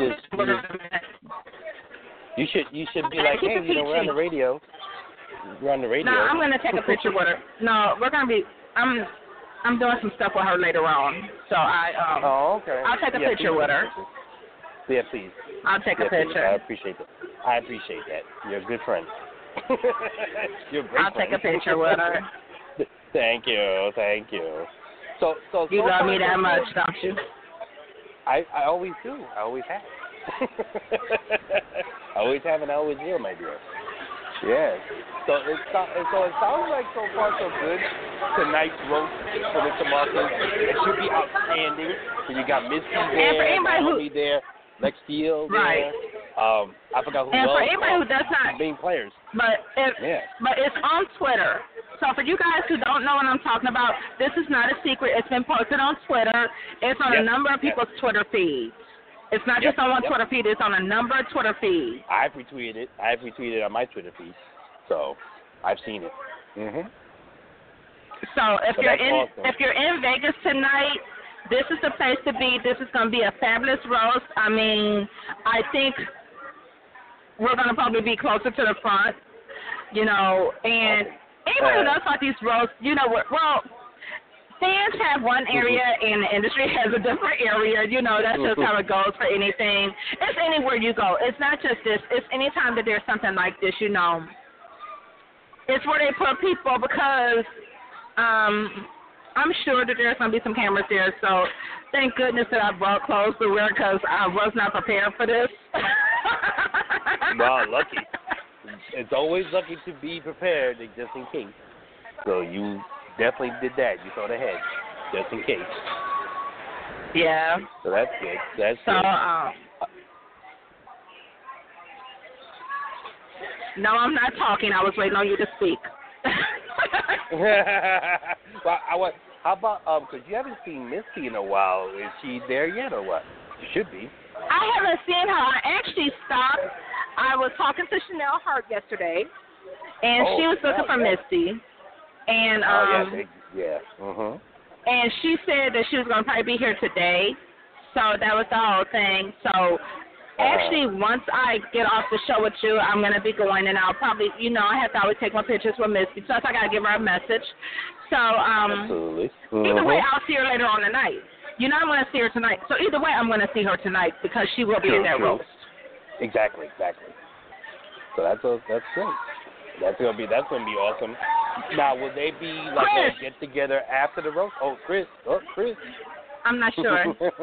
should be like, hey, we're on the radio. We're on the radio. No, I'm going to take a picture with her. No, we're going to be, I'm doing some stuff with her later on. So okay. I'll take a picture with her. Yeah, please. I'll take a picture. Please. I appreciate that. You're a good friend. You're a great I'll friend. take a picture with her. Thank you. So you love me that much, don't you? I always do. I always have. I always have and I always will, my dear. Yes. So it sounds like so far so good. Tonight's roast for Mr. Marcus. It should be outstanding. So you got Misty there, Naomi there, Lex Steele there. Right. I forgot who else. And for anybody who does not, main players. But it's on Twitter. So for you guys who don't know what I'm talking about, this is not a secret. It's been posted on Twitter. It's on a number of people's Twitter feeds. It's not just on one Twitter feed. It's on a number of Twitter feeds. I've retweeted it. On my Twitter feed. So I've seen it. So if you're in Vegas tonight, this is the place to be. This is going to be a fabulous roast. I mean, I think we're going to probably be closer to the front, and anybody who knows about these roasts, fans have one area and the industry has a different area. You know, that's just how it goes for anything. It's anywhere you go. It's not just this. It's anytime that there's something like this, you know. It's where they put people because I'm sure that there's going to be some cameras there. So thank goodness that I brought clothes to wear because I was not prepared for this. Wow, lucky. It's always lucky to be prepared just in case. So you definitely did that. You thought ahead just in case. Yeah. So that's good. That's so, good. No, I'm not talking. I was waiting on you to speak. Well, how about because you haven't seen Misty in a while? Is she there yet or what? She should be. I haven't seen her. I actually stopped. I was talking to Chanel Hart yesterday, and she was looking for Misty. And yeah. Mhm. And she said that she was going to probably be here today. So that was the whole thing. So actually, once I get off the show with you, I'm going to be going, and I'll probably, you know, I have to always take my pictures with Misty. So I got to give her a message. So Absolutely. Either way, I'll see her later on tonight. You know, I'm going to see her tonight. So either way, I'm going to see her tonight because she will be in that roast. Exactly. So that's great. That's gonna be awesome. Now, will they be like a get together after the roast? Oh, Chris. I'm not sure.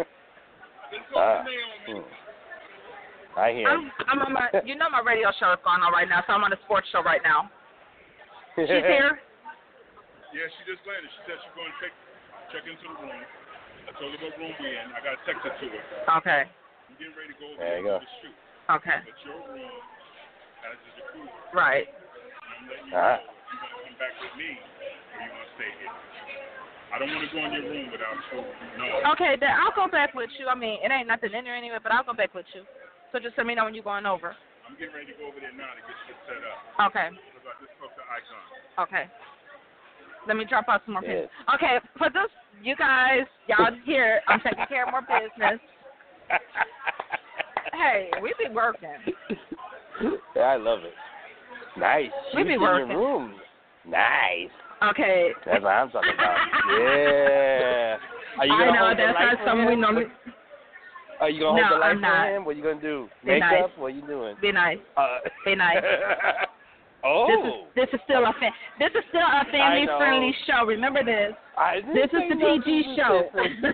I hear. I'm on my, you know, my radio show is going on right now, so I'm on a sports show right now. She's here. Yeah, she just landed. She said she's going to check into the room. I told her what room we're in. I got to text it to her. Okay. I'm getting ready to go over there there to shoot. Okay. But your room has a jacuzzi. Right. I'm letting you know if you want to come back with me or you want to stay here. I don't want to go in your room without food. No. Okay, then I'll go back with you. I mean, it ain't nothing in there anyway, but I'll go back with you. So just let me know when you're going over. I'm getting ready to go over there now to get shit set up. Okay. Because I just spoke to Icon. Okay. Let me drop out some more pins. Okay, for this, you guys, y'all here, I'm taking care of more business. Hey, we be working. Yeah, I love it. Nice. We be working. In your room. Nice. Okay. That's what I'm talking about. Yeah. Are you gonna I know, hold the that's light not for something him? we normally... Are you going to hold the light I'm not. for him? What are you going to do? Be Makeup? nice. What are you doing? Be nice. Be nice. Oh. This is still a family friendly show. Remember this. This is the PG show.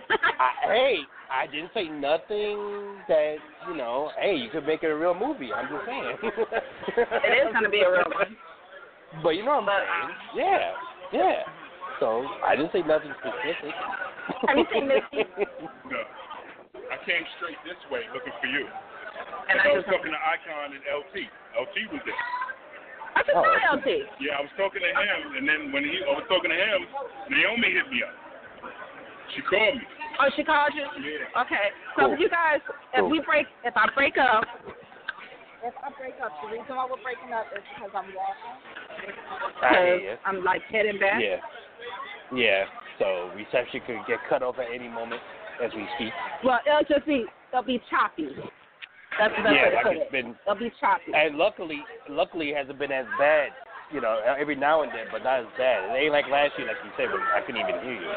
I didn't say nothing that, you know, hey, you could make it a real movie. I'm just saying. It is going to be a real one. But you know what I'm saying? Yeah. So I didn't say nothing specific. Have you seen Misty? No. I came straight this way looking for you. And I was talking to Icon and LT. LT was there. I just saw LT. Yeah, I was talking to him, and then when I was talking to him, Naomi hit me up. She called me. Oh, she called you? Yeah. Okay. So you guys, if I break up, the reason why we're breaking up is because I'm walking. Because I'm like heading back. Yeah. So reception could get cut off at any moment as we speak. Well, it'll be choppy. That's the best way to put it. It'll be choppy. And luckily it hasn't been as bad, you know, every now and then, but not as bad. It ain't like last year, like you said, when I couldn't even hear you.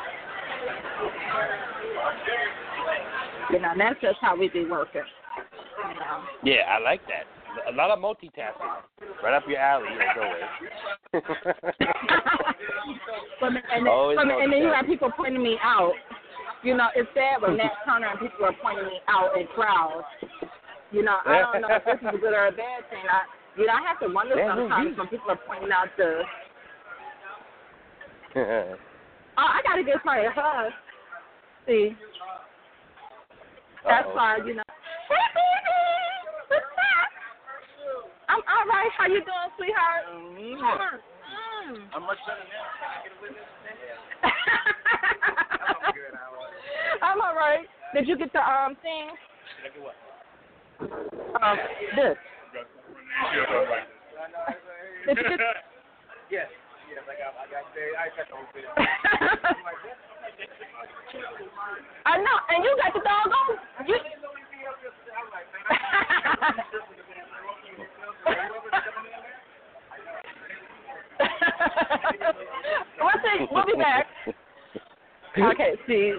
You know, that's just how we be working. You know. Yeah, I like that. A lot of multitasking. Right up your alley, as always. And then you have people pointing me out. You know, it's sad when Nat Turner and people are pointing me out in crowds. You know, I don't know if this is a good or a bad thing. I have to wonder sometimes when people are pointing out the. I got to get somebody a hug. See. That's why, you know. Hey, baby! What's up? I'm all right. How you doing, sweetheart? I'm much better now. I'm all right. Did you get the thing? Did I get what? This. Did you get? Yes, I got the whole video. I know, and you got the doggone. We'll be back. Okay, see.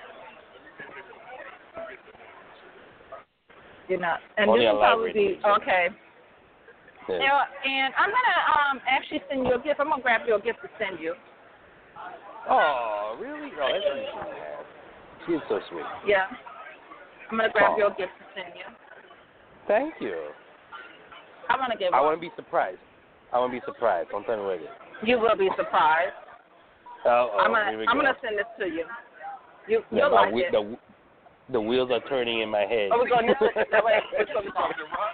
You know, and Only this on will live probably radio. be okay. Yeah. Now, and I'm gonna actually send you a gift. I'm gonna grab you a gift to send you. Oh, really? Oh, that's easy. She's so sweet. Yeah. I'm gonna grab Oh. you a gift to send you. Thank you. I'm gonna give. I want to be surprised. Don't tell me what it is. You will be surprised. I'm Here we go. gonna send this to you. You'll Yeah, like it. the wheels are turning in my head. Oh, we're going this way. That way. Which one we going?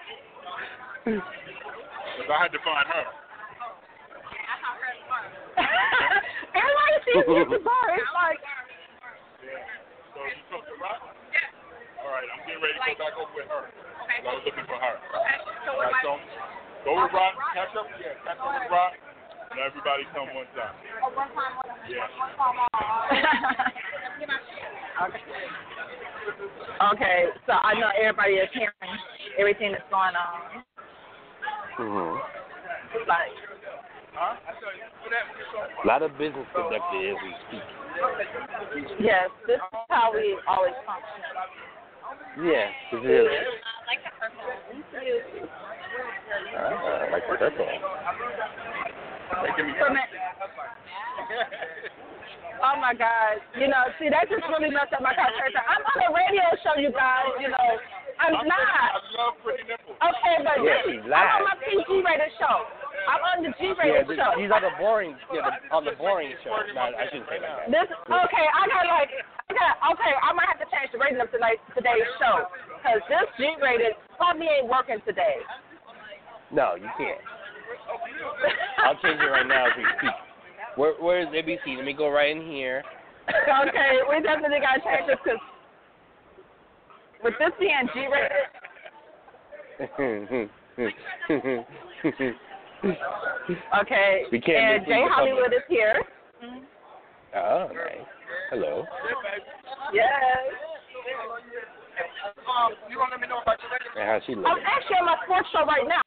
Because I had to find her. Everybody sees me at the bar. It's like. So you took the rock? Yeah. All right, I'm getting ready to go back over with her. Okay. I was looking for her. Okay. All right, so go with Rock, catch up with Rock, and everybody come one time. Oh, one time. Yeah. Okay, so I know everybody is hearing everything that's going on. Like, A lot of business conducted as we speak. yes, this is how we always function. Yeah, it is. I like the purple. Oh my God! You know, see, that just really messed up my concentration. I'm on a radio show, you guys. You know, I'm not. I love pretty nipples. Okay, but Yeah, this, she's I'm live. on my PG rated show. I'm on the G-rated show. He's on the boring, on the boring show. No, I shouldn't say that. Okay, I might have to change the rating of today's show because this G-rated probably ain't working today. No, you can't. I'll change it right now as we speak. Where is ABC? Let me go right in here. Okay, we definitely got to change this because with this being G-rated. Okay, We can't and mislead Jay the Hollywood public. is here. Oh, nice. Hello. Yes. And how's she I'm looking? actually on my sports show right now.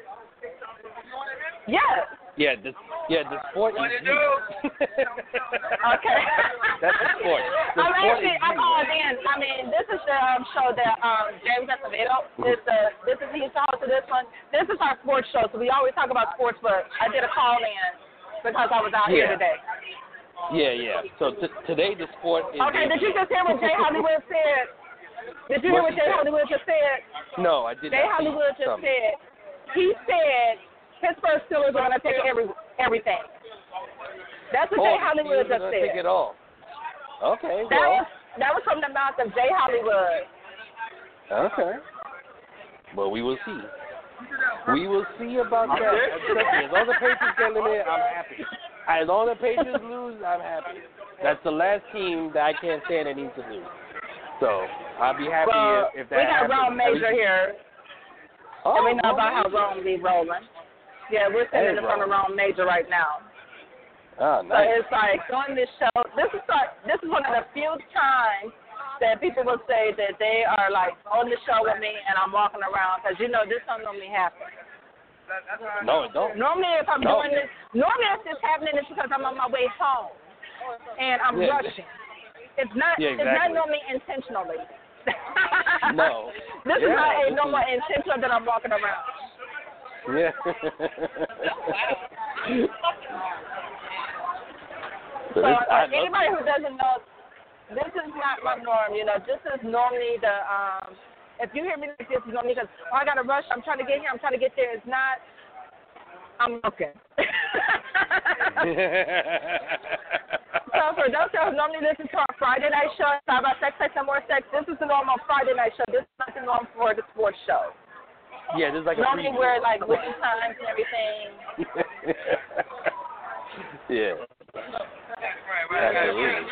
Yes. Yeah, the sport is you. Okay. That's the sport. The I'm sport actually, is I you. called in. I mean, this is the show that James Acevedo. This is he used to host this one. This is our sports show, so we always talk about sports. But I did a call in because I was out here today. Yeah. So today the sport is. Okay. Did you just hear what Jay Hollywood said? Did you hear what Jay Hollywood just said? No, I did not. Jay Hollywood just said. He said Pittsburgh Steelers are going to take everything. That's what Jay Hollywood just said. Take it all. Okay. That was from the mouth of Jay Hollywood. Okay. Well, we will see. We will see about that. As long as the Patriots get eliminated, I'm happy. As long as the Patriots lose, I'm happy. That's the last team that I can't stand that needs to lose. So I'll be happy if that happens. We got Rome Major here. And we know about how Rome be rolling. Yeah, we're sitting in front of Rome Major right now. Oh, So nice. it's like on this show. This is one of the few times that people will say that they are like on the show with me and I'm walking around because this don't normally happen. No, it don't. Normally, if I'm doing this, if this happening, it's because I'm on my way home and I'm rushing. It's not. Yeah, exactly. It's not normally intentionally. No. This is not a normal intention that I'm walking around. Yeah. So anybody who doesn't know, this is not my norm. This is normally the. If you hear me like this, it's normally because I gotta rush. I'm trying to get here. I'm trying to get there. It's not. I'm looking. So for those who normally listen to our Friday night show, talk about sex, and more sex. This is the normal Friday night show. This is not the norm for the sports show. Yeah, this is like normally a we're like winning times and everything. Yeah. Absolutely.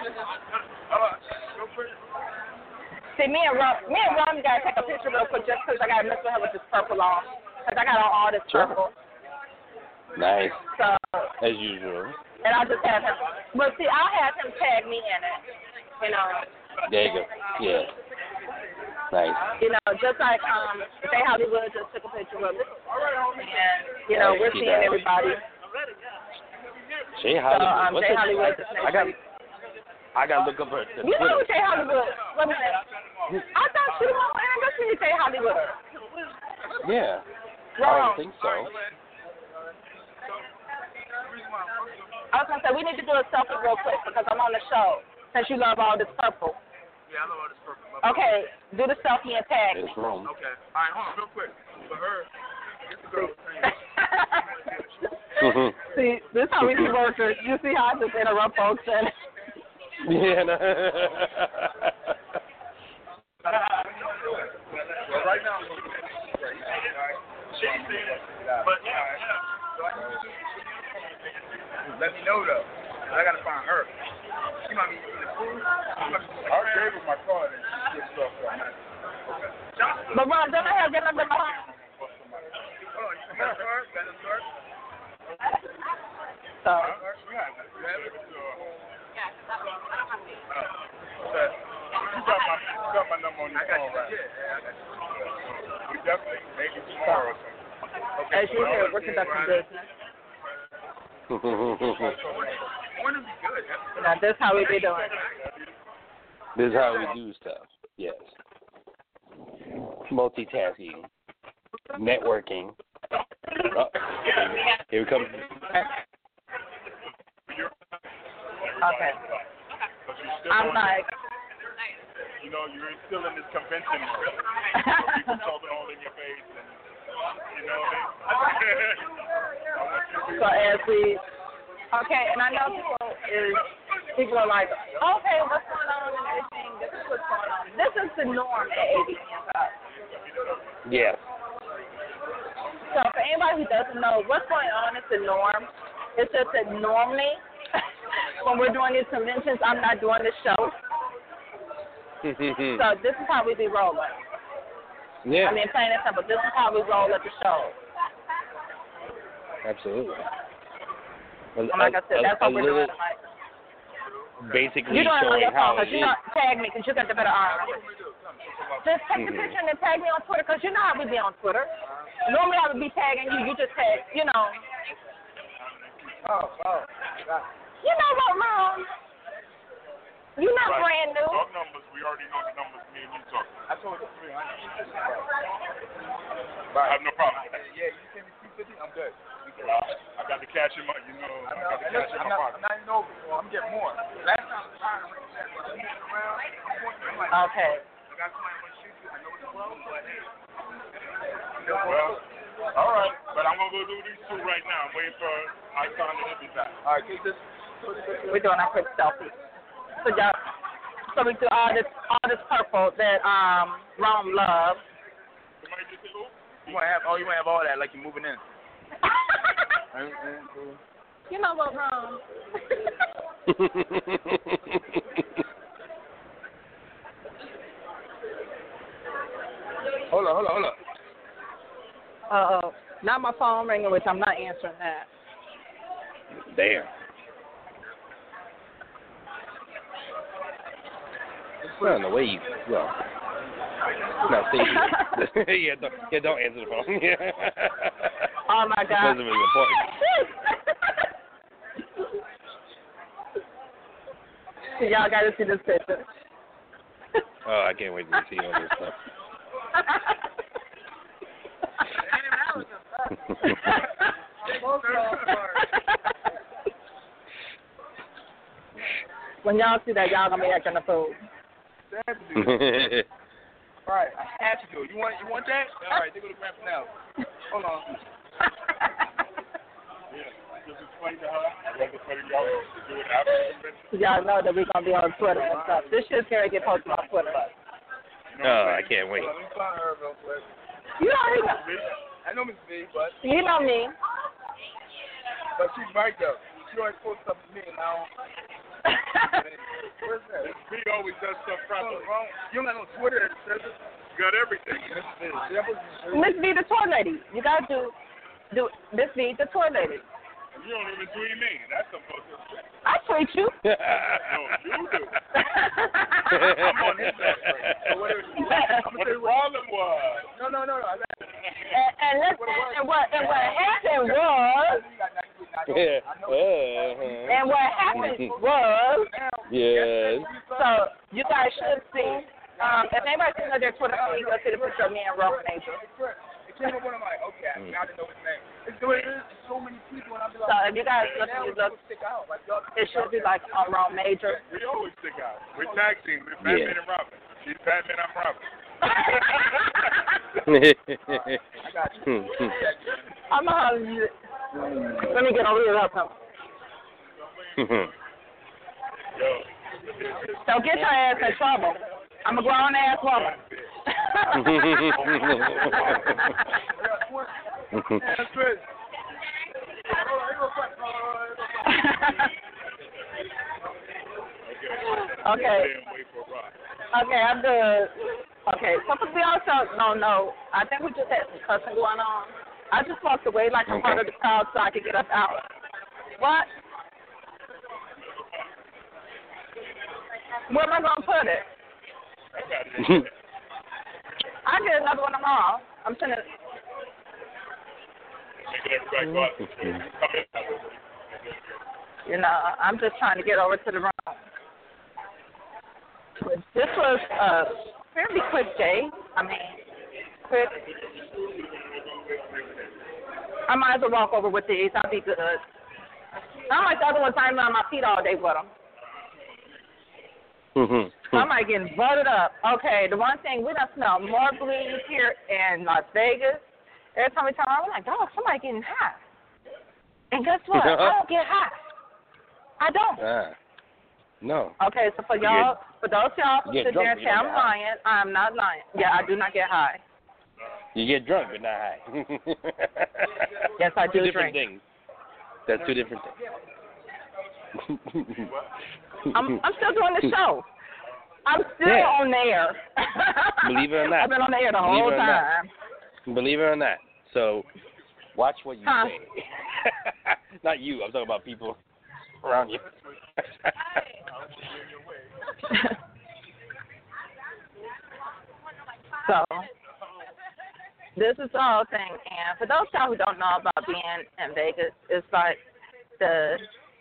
See, me and Ron gotta take a picture real quick just because I gotta mess with her with this purple on, because I got on all this purple. Nice. So. As usual. And I'll just have him. But see, I'll have him tag me in it. There you go. Yeah. Nice. Just like Jay Hollywood just took a picture of it. And we're seeing everybody. Jay Hollywood. So, Jay Hollywood. I gotta look up her. You know who Jay Hollywood? Wait a minute. I thought she was on and I guess you Jay Hollywood. Yeah. I Wrong. don't think so. I was gonna say we need to do a selfie real quick because I'm on the show. Since you love all this purple. Yeah, I love all this purple. Okay, do the selfie and tag me. It's wrong. Okay. All right, hold on, real quick. For her, get the girl. See, this is how we do workers. You see how I just interrupt folks and Yeah. No. Well, right now, I'm going to but let me know though. I gotta find her. She might be in the food. I gave her my card and she gets stuff from that. but Ron, don't I have your number in my phone? Oh, you got a card? Got a card? So You have it. You have it? Okay. You got my number on your phone, right? Yeah, I got you. We definitely maybe tomorrow or something. Okay. as you said, we're conducting business. Now this is how we be doing. This is how we do stuff. Yes. Multitasking. Networking. Oh, here we come. Okay. I'm like, You know, you're still in this convention. People talking all in your face. And, you know what I mean? so as we, okay, and I know people are like, okay, what's going on and everything. This is what's going on. This is the norm at ABN. Yeah. So for anybody who doesn't know, what's going on is the norm. It's just that normally, when we're doing these conventions, I'm not doing the show. So this is how we be rolling. Yeah. I mean, plain and simple, this is how we roll at the show. Absolutely. And like I said, that's what we're doing tonight. Basically You're doing it on showing your how phone, it because you is. know, tag me, because you got the better arm. Just take the picture and then tag me on Twitter, because you know how we be on Twitter. Normally I would be tagging you, you just tag, you know. You know what, Mom? You're not brand new. Our numbers, we already know the numbers me and you talk. I told you 300. I have no problem with that. Yeah, you send me 250, I'm good. I got the cash in my, you know, I got the cash in my pocket. I'm not even over, I'm getting more. Last time I was around, I'm pointing like, Okay. I got somebody want to shoot you. I know it's slow, but well, all right. But I'm gonna go do these two right now. I'm waiting for Icon and Hippie back. All right, take this. We're doing our quick selfie. So y'all, so we do all this purple that Rome loves. You want to have all that like you're moving in. You know what, Rome? Hold on. Not my phone ringing, which I'm not answering that. Damn. Well, the way you, well, not saying don't answer the phone. Oh my God. Because it was important. Y'all got to see this picture. Oh, I can't wait to see all this stuff. When y'all see that, y'all gonna be acting a fool. All right, I have to do it. You want that? All right, they go to Grand Finale. Hold on. Yeah, just explain to her. I'd rather put it out to do it after the convention. Y'all know that we're gonna be on Twitter and stuff. This shit's gonna get posted on Twitter. Oh, I can't wait. Let me find her real quick. You already know. I know Miss B, but You know me. she's right though. She always posts stuff to me, and I don't. Where's that? Miss B always does stuff properly. You don't got no Twitter. You got everything. Miss V, the tour lady. You gotta do Miss V, the tour lady. You don't even tweet me. That's some bullshit. I tweet you. No, you do. I'm on his side. So what the problem was? No. And what happened was. Yeah. And what happened was. Yes. So you guys should see. If anybody's seen their Twitter feed, go see the picture of me and Roman Major. So if you guys look, it should be like on Rome Major. We always stick out. We're tag team. We're Batman and Robin. She's Batman, I'm Robin. I'm let me get over here up. Don't get your ass in trouble. I'm a grown ass woman. Okay. Okay, I'm good. Okay, so for we also don't know, I think we just had some cussing going on. I just walked away like I'm part of the crowd so I could get us out. What? Where am I going to put it? I get another one tomorrow. I'm sending it. You know, I'm just trying to get over to the room. This was a fairly quick day. I mean, quick. I might as well walk over with these. I'll be good. Not like the other ones, I'm on my feet all day with them. Somebody getting buttered up. Okay, the one thing, we don't smell more bleed here in Las Vegas. Every time we turn around, we're like, oh, somebody getting high. And guess what? I don't get high. I don't. No. Okay, so for y'all, for those y'all who sit there and say I'm lying, I'm not lying. Yeah, I do not get high. You get drunk, but not high. Yes, I do two different drink. Things. That's two different things. I'm still doing the show. I'm still on air. Believe it or not. I've been on the air the whole time. Believe it or not. So, watch what you say. Not you. I'm talking about people around you. So, this is the whole thing. And for those y'all who don't know about being in Vegas, it's like the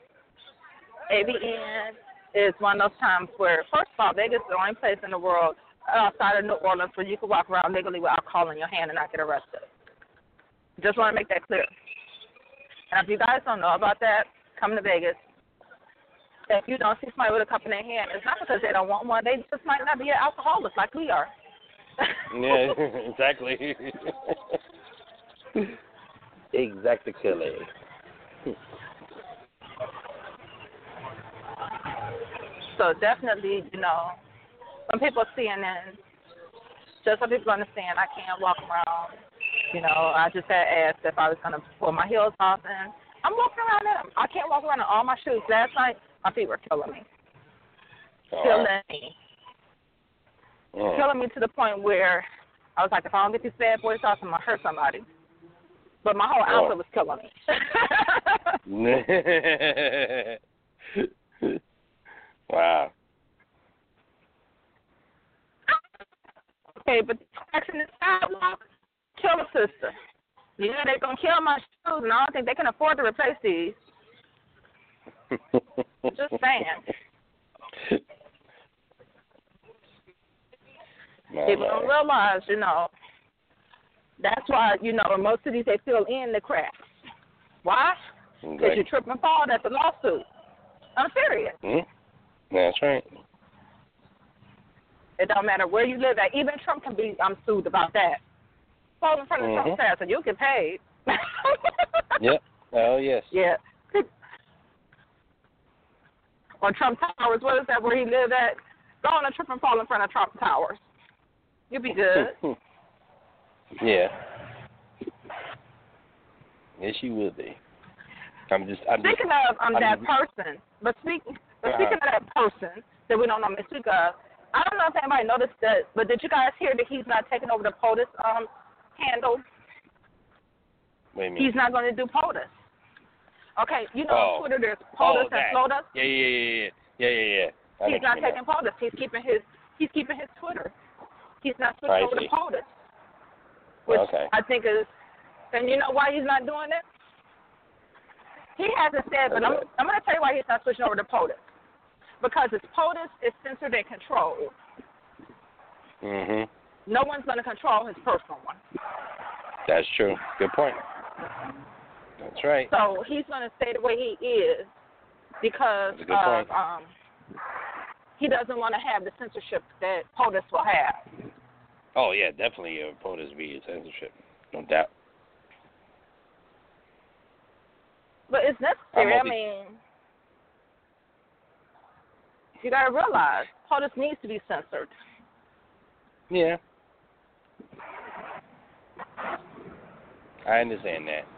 AVN is one of those times where, first of all, Vegas is the only place in the world outside of New Orleans where you can walk around legally without calling your hand and not get arrested. Just want to make that clear. And if you guys don't know about that, come to Vegas. If you don't see somebody with a cup in their hand, it's not because they don't want one. They just might not be alcoholics like we are. Yeah, exactly. Exactly. So definitely, you know, when people are CNN, just so people understand, I can't walk around. You know, I just had asked if I was going to pull my heels off, and I'm walking around in them. I can't walk around in all my shoes. Last night, my feet were killing me. Killing me to the point where I was like, if I don't get these bad boys off, I'm going to hurt somebody. But my whole outfit was killing me. Wow. Okay, but cracking the sidewalk, kill a sister. You know they're going to kill my shoes, and I don't think they can afford to replace these. Just saying. People don't realize, you know, that's why, you know, in most cities they fill in the cracks. Why? Because you trip and fall, that's a lawsuit. I'm serious. That's right. It don't matter where you live at. Even Trump can be sued about that. Fall in front of Trump's ass and you'll get paid. Yep. Oh, yes. Yeah. On Trump Towers, what is that where he lived at? Go on a trip and fall in front of Trump Towers. You'll be good. Yeah. Yes, you will be. Speaking of that person, but speaking of that person that we don't know speak of, I don't know if anybody noticed that, but did you guys hear that he's not taking over the POTUS handle? What do you mean? He's not going to do POTUS. Okay, you know on Twitter there's POTUS and FLOTUS. Yeah. He's not taking POTUS. He's keeping his Twitter. He's not switching over to POTUS. Which I think is, and you know why he's not doing it? He hasn't said, but I'm going to tell you why he's not switching over to POTUS. Because it's POTUS, it's censored and controlled. Mhm. No one's going to control his personal one. That's true. Good point. That's right. So he's going to stay the way he is because That's a good point. He doesn't want to have the censorship that POTUS will have. Oh yeah, definitely POTUS be censorship, no doubt. But it's necessary. I mean, you got to realize POTUS needs to be censored. Yeah. I understand that.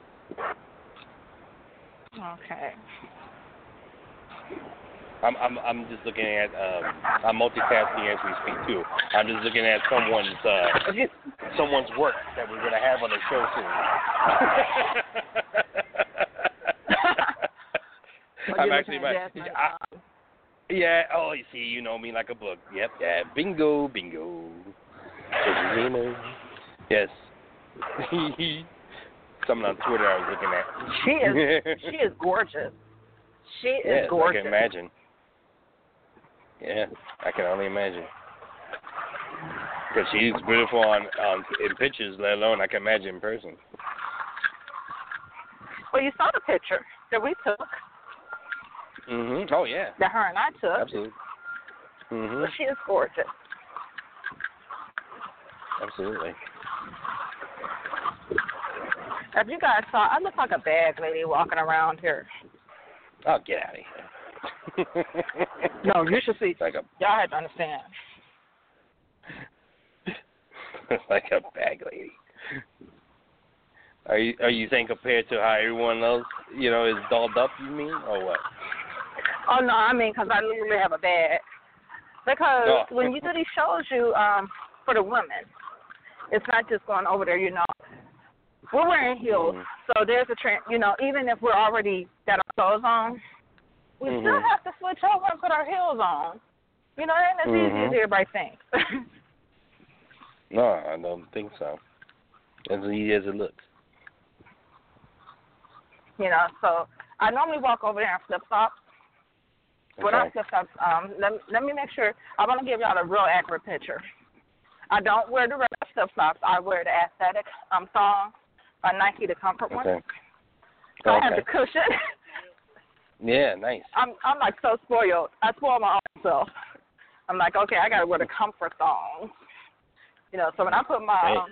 Okay. I'm just looking at I'm multitasking as we speak too. I'm just looking at someone's work that we're gonna have on the show soon. I'm actually yeah. Oh, you see, you know me like a book. Yep. Yeah. Bingo. Yes. Something on Twitter I was looking at. She is gorgeous. She is gorgeous. I can imagine. Yeah, I can only imagine. Because she's beautiful in pictures, let alone I can imagine in person. Well, you saw the picture that we took. Mhm. Oh yeah. That her and I took. Absolutely. Mhm. Well, she is gorgeous. Absolutely. If you guys saw, I look like a bag lady walking around here. Oh, get out of here. No, you should see. Like y'all had to understand. Like a bag lady. Are you saying compared to how everyone else, is dolled up? You mean, or what? Oh no, I mean because I literally have a bag. Because when you do these shows, for the women, it's not just going over there. We're wearing heels, so there's a trend. Even if we're already got our clothes on, we still have to switch over and put our heels on. And as easy as everybody thinks. No, I don't think so. As easy as it looks. So I normally walk over there in flip-flops. When I flip-flops, let me make sure. I want to give y'all a real accurate picture. I don't wear the regular flip-flops. I wear the aesthetic thong by Nike, the comfort one. So I have the cushion. Yeah, nice. I'm like so spoiled. I spoil my own self. I'm like, okay, I got to wear the comfort thong. So when I put my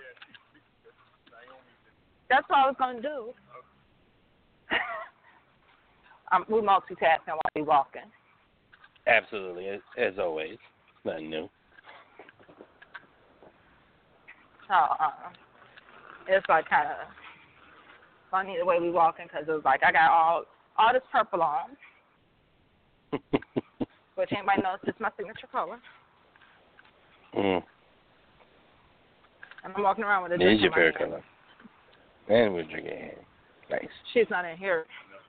that's what I was going to do. We multitasking while we walking. Absolutely, as always. Nothing new. It's like kind of funny the way we walking because it was like I got all this purple on, which anybody knows it's my signature color. And I'm walking around with a drink in my hand. Color. And we're drinking. Nice. She's not in here.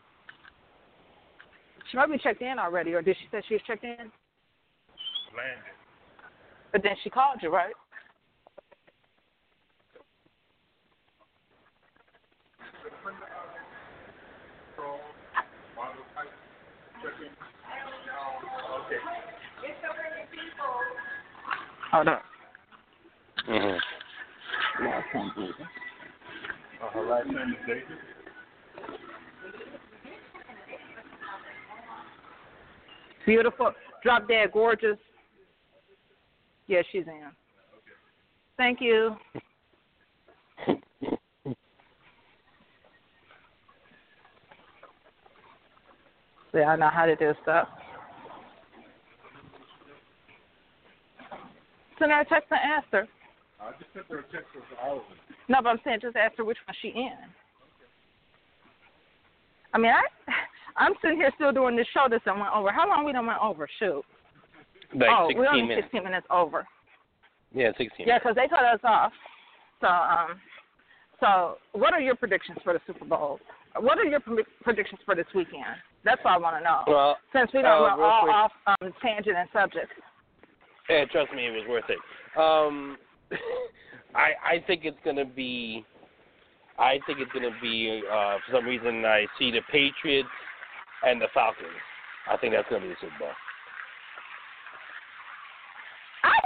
She might be checked in already, or did she say she was checked in? Landed. But then she called you, right? Hold on. Her last name is Davis. Beautiful. Drop dead gorgeous. Yeah, she's in. Thank you. See, I know how to do stuff. Send her a text and ask her. I just sent her a text for hours. No, but I'm saying just ask her which one she in. I mean, I'm sitting here still doing this show that went over. How long we done went over? Shoot. Like 16 we're only minutes. 16 minutes over. Yeah, 16 minutes. Yeah, because they cut us off. So what are your predictions for the Super Bowl? What are your predictions for this weekend? That's what I want to know. Well, since we don't run all off tangent and subject. Yeah, trust me, it was worth it. I think it's gonna be. For some reason, I see the Patriots and the Falcons. I think that's gonna be the Super Bowl.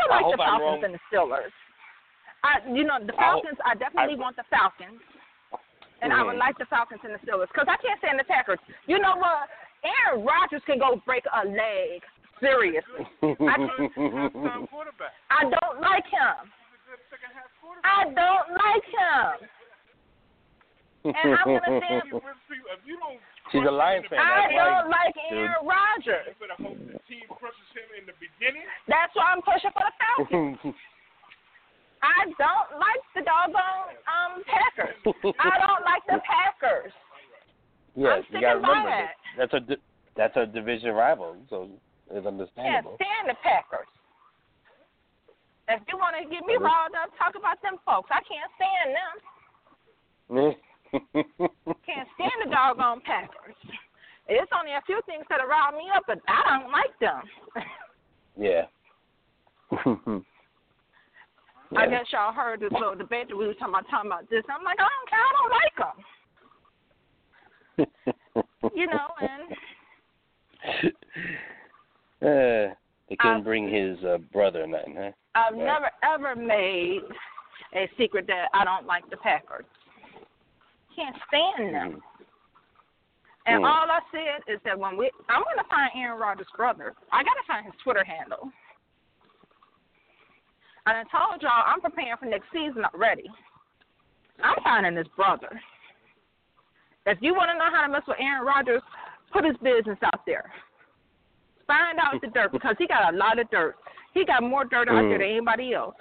like hope the I'm Falcons wrong. and the Steelers. The Falcons, I definitely want the Falcons. And I would like the Falcons and the Steelers because I can't stand the Packers. You know what? Aaron Rodgers can go break a leg. Seriously. I don't like him. I don't like him. And I'm going to stand. She's a Lions fan. I don't like Aaron Rodgers. That's why I'm pushing for the Falcons. I don't like the doggone Packers. I don't like the Packers. Yes, you got to remember that. that's a division rival, so it's understandable. Can't stand the Packers. If you want to get me riled up, talk about them folks. I can't stand them. Can't stand the doggone Packers. It's only a few things that rile me up, but I don't like them. Yeah. I guess y'all heard this little debate that we were talking about this. I'm like, I don't care. I don't like them. You know, and they couldn't bring his brother or nothing, huh? I've never, ever made a secret that I don't like the Packers. Can't stand them. And all I said is that I'm going to find Aaron Rodgers' brother. I got to find his Twitter handle. And I told y'all I'm preparing for next season already. I'm finding his brother. If you want to know how to mess with Aaron Rodgers, put his business out there. Find out the dirt because he got a lot of dirt. He got more dirt out there than anybody else.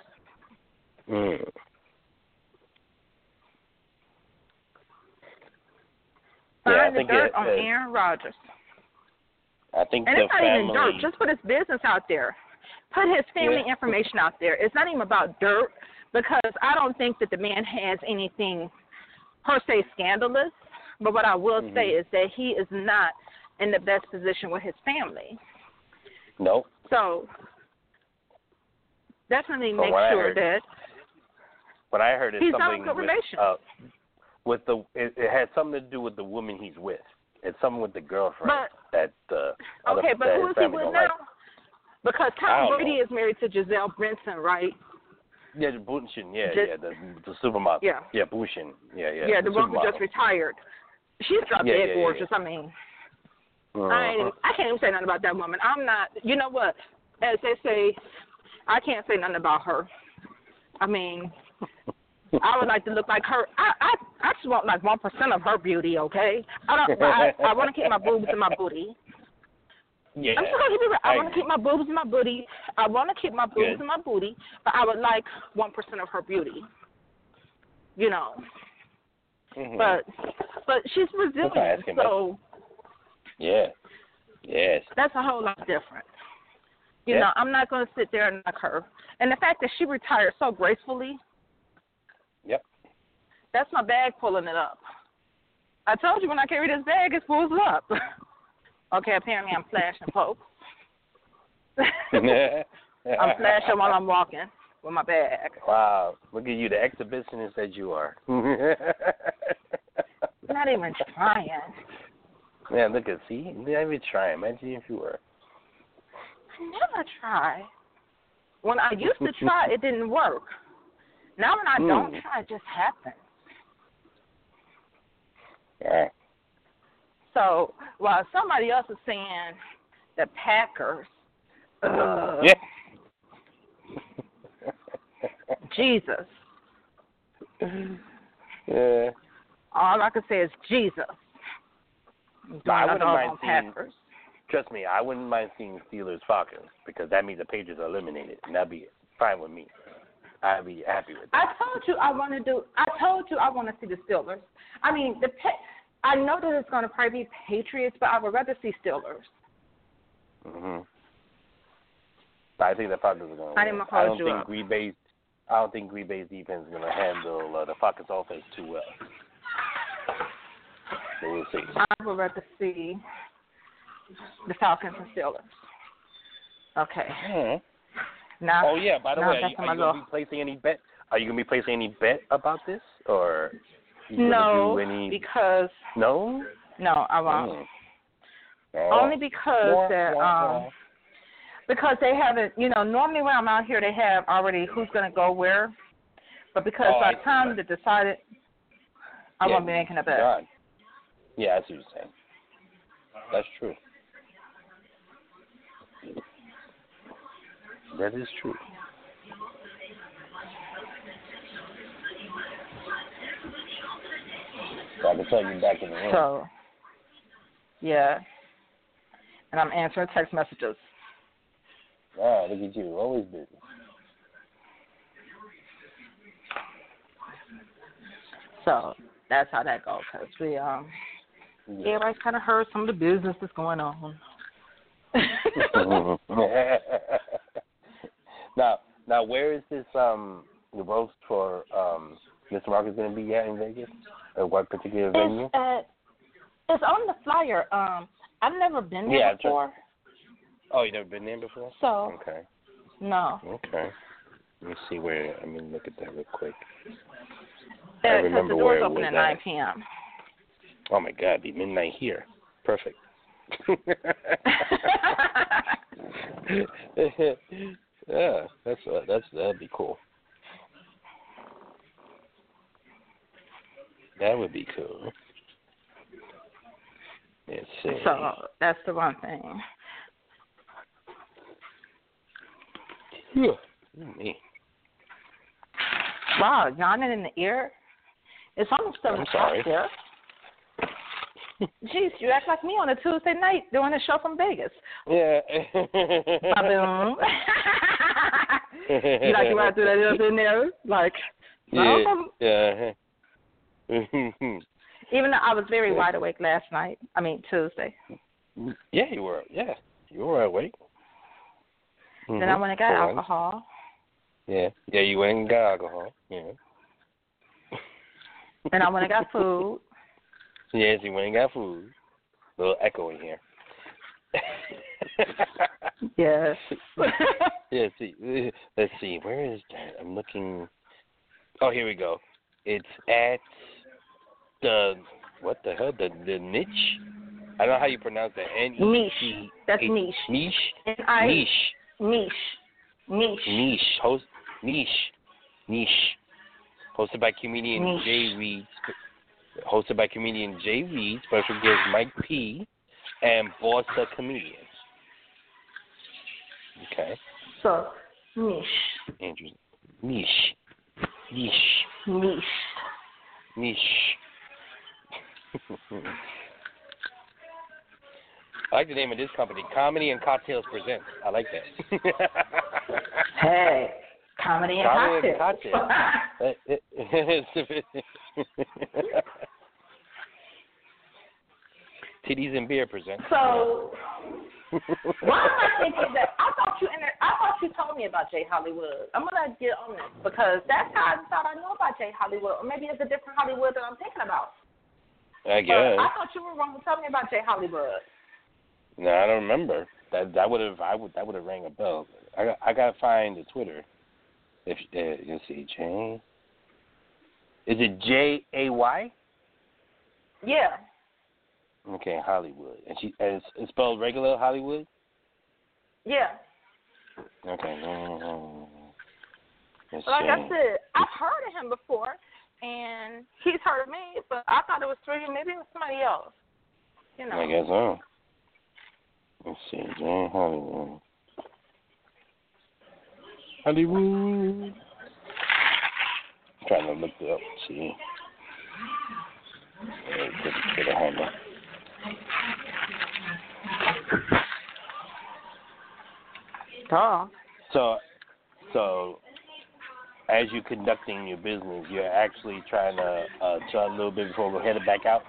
Find the dirt on Aaron Rodgers. I think and the it's not family... even dirt. Just put his business out there. Put his family information out there. It's not even about dirt because I don't think that the man has anything per se scandalous. But what I will say is that he is not in the best position with his family. Nope. So definitely make sure that what I heard is he's something not in good relations. With it has something to do with the woman he's with. It's something with the girlfriend but who is he with now? Because Tom Brady is married to Gisele Bundchen, right? Yeah, the Bundchen, the supermodel. Yeah, Bundchen, Yeah, the one who just retired. She's drop dead gorgeous. I mean, I can't even say nothing about that woman. I'm not. You know what? As they say, I can't say nothing about her. I mean, I would like to look like her. I just want like 1% of her beauty. Okay, I want to keep my boobs and my booty. Yeah. I'm just gonna keep it real. I want to keep my boobs and my booty. I want to keep my boobs and my booty, but I would like 1% of her beauty. You know. But she's Brazilian, so yes, that's a whole lot different. You know, I'm not going to sit there and knock her. And the fact that she retired so gracefully, that's my bag pulling it up. I told you when I carry this bag, it pulls it up. Okay, apparently I'm flashing, folks. I'm flashing while I'm walking with my bag. Wow, look at you, the exhibitionist that you are. Not even trying. Man, look at, see, not even trying. Imagine if you were. I never try. When I used to try, it didn't work. Now when I don't try, it just happens. Yeah. So while somebody else is saying the Packers, Jesus. Yeah. All I can say is Jesus. I wouldn't mind seeing, Packers. Trust me, I wouldn't mind seeing Steelers Falcons because that means the Patriots are eliminated, and that'd be fine with me. I'd be happy with that. I told you I want to see the Steelers. I mean, I know that it's going to probably be Patriots, but I would rather see Steelers. I think the Falcons are going to win. I don't think Green Bay's defense is going to handle the Falcons' offense too well. So we'll see. I would rather see the Falcons and Steelers. Okay. Now, by the way, are you going to be placing any bet? Are you going to be placing any bet about this, or no? Because no, I won't. Only because Because they haven't, normally when I'm out here, they have already who's going to go where. But because by the time they decided, I won't be making a bet. God. Yeah, I see what you're saying. That's true. That is true. So I can tell you back in the room. So, yeah. And I'm answering text messages. Ah, look at you. Always busy. So that's how that goes. Because we, everybody's kind of heard some of the business that's going on. Now, where is this the roast for Mr. Marcus going to be at in Vegas? At what particular venue? It's on the flyer. I've never been there before. Oh, you never been there before? So. Okay. No. Okay. Let me see where. Let me look at that real quick. I remember the where doors it open was at 9 p.m. Oh my God! It'd be midnight here. Perfect. Yeah, that'd be cool. That would be cool. Let's see. So that's the one thing. Yeah. Me. Wow, yawning in the ear? It's almost 7 o'clock there. Jeez, you act like me on a Tuesday night doing a show from Vegas. Yeah. Ba-boom. You like to ride through that up in there? Like, yeah. Even though I was very wide awake last night. I mean, Tuesday. Yeah, you were. Yeah, you were awake. Then I went and got alcohol. Yeah, you went and got alcohol. Yeah. And I went and got food. Yes, you went and got food. A little echo in here. Yes. Yeah, let's see. Where is that? I'm looking. Oh, here we go. It's at the, what the hell? The niche? I don't know how you pronounce that. Niche. That's niche. Niche? Niche. Niche. Niche. Hosted by comedian Jay Reed. Hosted by comedian Jay Reed, special guest Mike P, and Boss the Comedian. Okay. So, niche. Interesting. Niche. I like the name of this company, Comedy and Cocktails Presents. I like that. Hey, Comedy and Cocktails. Titties and Beer presents. So, why am I thinking that? I thought you told me about Jay Hollywood. I'm gonna get on this because that's how I thought I knew about Jay Hollywood, or maybe it's a different Hollywood that I'm thinking about. I guess. But I thought you were wrong to tell me about Jay Hollywood. No, I don't remember. That would have rang a bell. I gotta find the Twitter. If you see Jay, is it Jay? Yeah. Okay, Hollywood, and it's spelled regular Hollywood. Yeah. Okay. Like I said, I've heard of him before, and he's heard of me, but I thought it was through you. Maybe it was somebody else. You know. I guess so. Let's see, Jay Hollywood. I'm trying to look it up. See. Get a handle. So, as you're conducting your business, you're actually trying to chill a little bit before we head back out?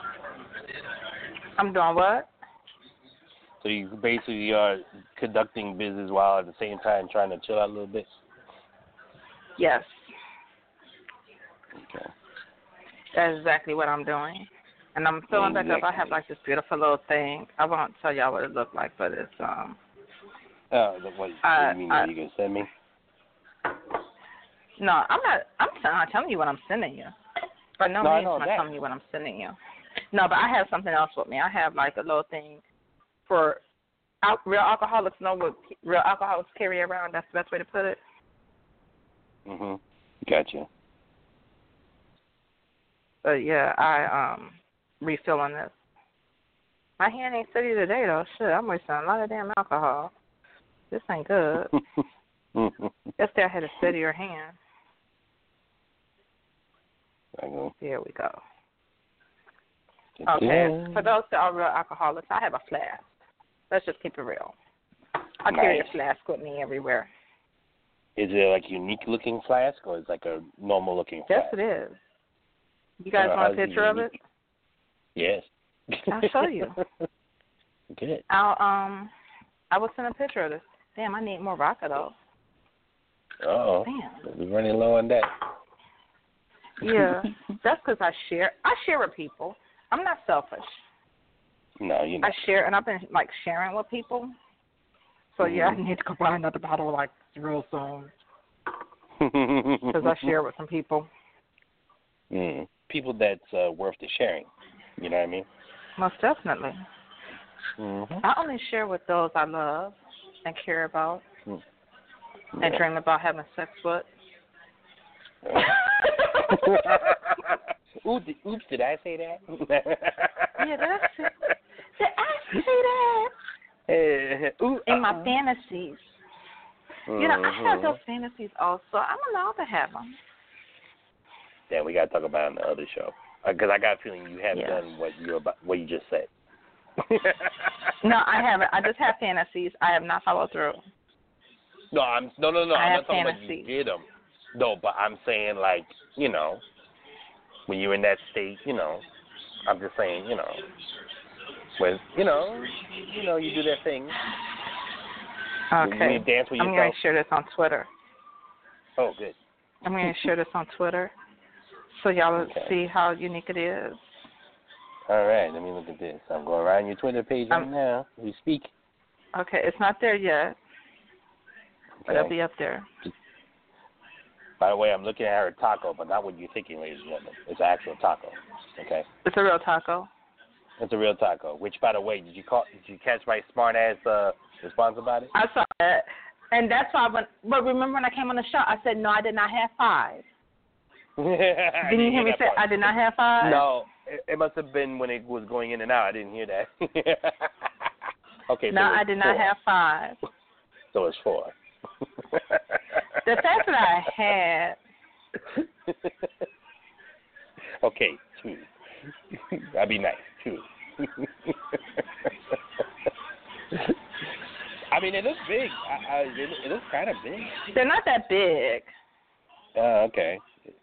I'm doing what? So you basically are conducting business while at the same time trying to chill out a little bit? Yes. Okay. That's exactly what I'm doing. And I'm filling back up. I have like this beautiful little thing. I won't tell y'all what it looked like, but it's what do you mean? Are you gonna send me? No, I'm not. I'm not telling you what I'm sending you. By no means am I telling you what I'm sending you. No, but I have something else with me. I have like a little thing for real alcoholics know what real alcoholics carry around. That's the best way to put it. Gotcha. But yeah, I refilling this. My hand ain't steady today though. Shit, I'm wasting a lot of damn alcohol. This ain't good. Yesterday I had a steadier hand. Here we go. Okay, for those that are real alcoholics, I have a flask. Let's just keep it real. I carry a flask with me everywhere. Is it like a unique looking flask or is it like a normal looking flask? Yes, it is. You guys want a picture of it? Yes. I'll show you. Good. I will send a picture of this. Damn, I need more vodka though. Oh. Damn. We're running low on that. Yeah, that's because I share. I share with people. I'm not selfish. No, you know. I share, and I've been like sharing with people. So yeah, I need to go buy another bottle like real soon. Because I share with some people. People that's worth the sharing. You know what I mean? Most definitely. I only share with those I love and care about and dream about having sex with. Oops, did I say that? Yeah, did I say that? In my fantasies. You know, I have those fantasies also. I'm allowed to have them. Yeah, we got to talk about it on the other show. Because I got a feeling you haven't done what you just said. No, I haven't. I just have fantasies. I have not followed through. No, I'm not talking fantasies. about you did them. No, but I'm saying like, you know, when you're in that state, you know, I'm just saying, you know, when you do that thing. Okay. You dance with yourself. I'm going to share this on Twitter. Oh, good. I'm going to share this on Twitter so y'all will see how unique it is. All right, let me look at this. I'm going around your Twitter page right now. We speak. Okay, it's not there yet, but it'll be up there. By the way, I'm looking at her taco, but not what you're thinking, ladies and gentlemen. It's an actual taco. Okay. It's a real taco. It's a real taco. Which, by the way, did you catch my smart ass response about it? I saw that, and that's why. But remember when I came on the show, I said no, I did not have 5. Didn't you hear me say I did not have 5? No, it must have been when it was going in and out. I didn't hear that. Okay. No, I did not have 5. So it's 4. The fact that I had. Okay, 2. That'd be nice, 2. I mean, it looks big. It looks kind of big. They're not that big. Oh, okay.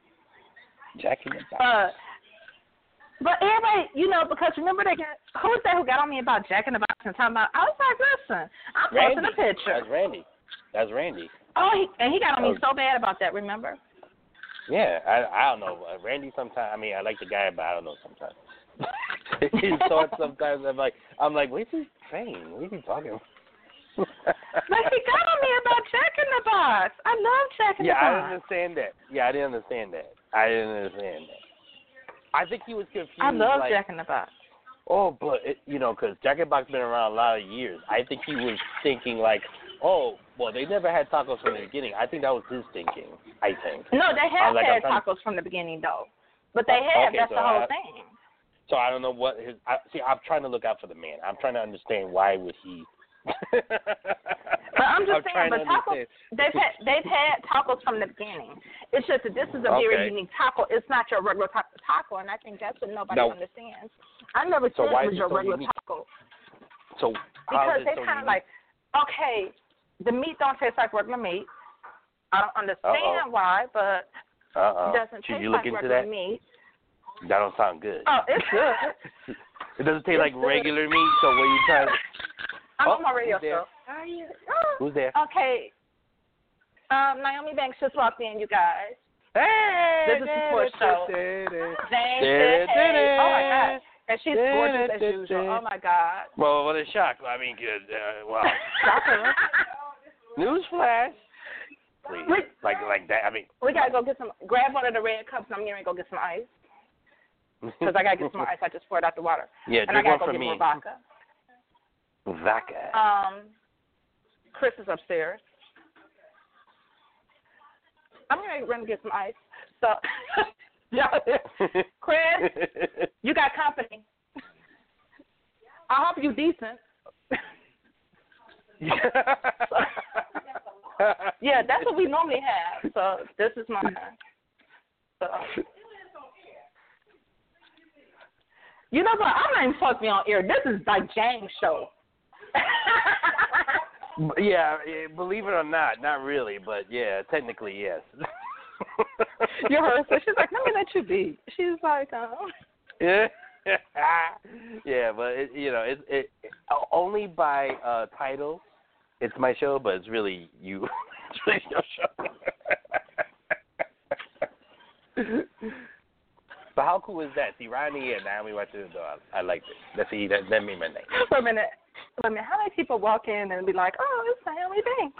Jack in the Box. But everybody, you know, because remember who was that who got on me about Jack in the Box and talking about? I was like, listen, I'm posting a picture. That's Randy. Oh, he got on me so bad about that. Remember? Yeah, I don't know. Randy sometimes. I mean, I like the guy, but I don't know sometimes. His thoughts sometimes. I'm like, where's he saying? What is he talking about? But he got on me about Jack in the Box. I love Jack in the Box. Yeah, I didn't understand that. I didn't understand that. I think he was confused. I love Jack in the Box. Oh, but, because Jack in the Box been around a lot of years. I think he was thinking like, oh, well, they never had tacos from the beginning. I think that was his thinking, I think. No, they have had tacos from the beginning, though. But they have. Okay, that's the whole thing. So I don't know what his – see, I'm trying to look out for the man. I'm trying to understand why would he – But I'm just saying, but tacos, they've had tacos from the beginning. It's just that this is a very unique taco. It's not your regular taco, and I think that's what nobody understands. I never said it was your regular taco. So because they kind of like, okay, the meat don't taste like regular meat. I don't understand why, but it doesn't taste like regular meat. That don't sound good. Oh, it's good. It doesn't taste like regular meat, so what are you trying to... I'm on my radio show. How are you? Who's there? Okay. Naomi Banks just walked in, you guys. Hey! This is a sports show. Hey. Oh, my God. And she's gorgeous as usual. Oh, my God. Well, what a shock. I mean, good. Wow. Shocker. Newsflash. Please. Like that. I mean. We got to go get grab one of the red cups, and I'm going to go get some ice. Because I got to get some more ice. I just poured out the water. Yeah, and I got to go for get me. more vodka. Vodka. Chris is upstairs. I'm going to run and get some ice. So, Chris, you got company. I hope you decent. Yeah, that's what we normally have. So this is mine. So, you know what? I'm not even supposed to be on air. This is like James' show. Yeah, believe it or not, not really, but yeah, technically yes. You heard her. She's like, let me let you be. She's like, Yeah. Yeah, but it only by title, it's my show, but it's really you. It's really your show. But how cool is that? See, right in the ear, Naomi right to the door. I like it. That made my name. Wait a minute. How many people walk in and be like, oh, it's Naomi Banks?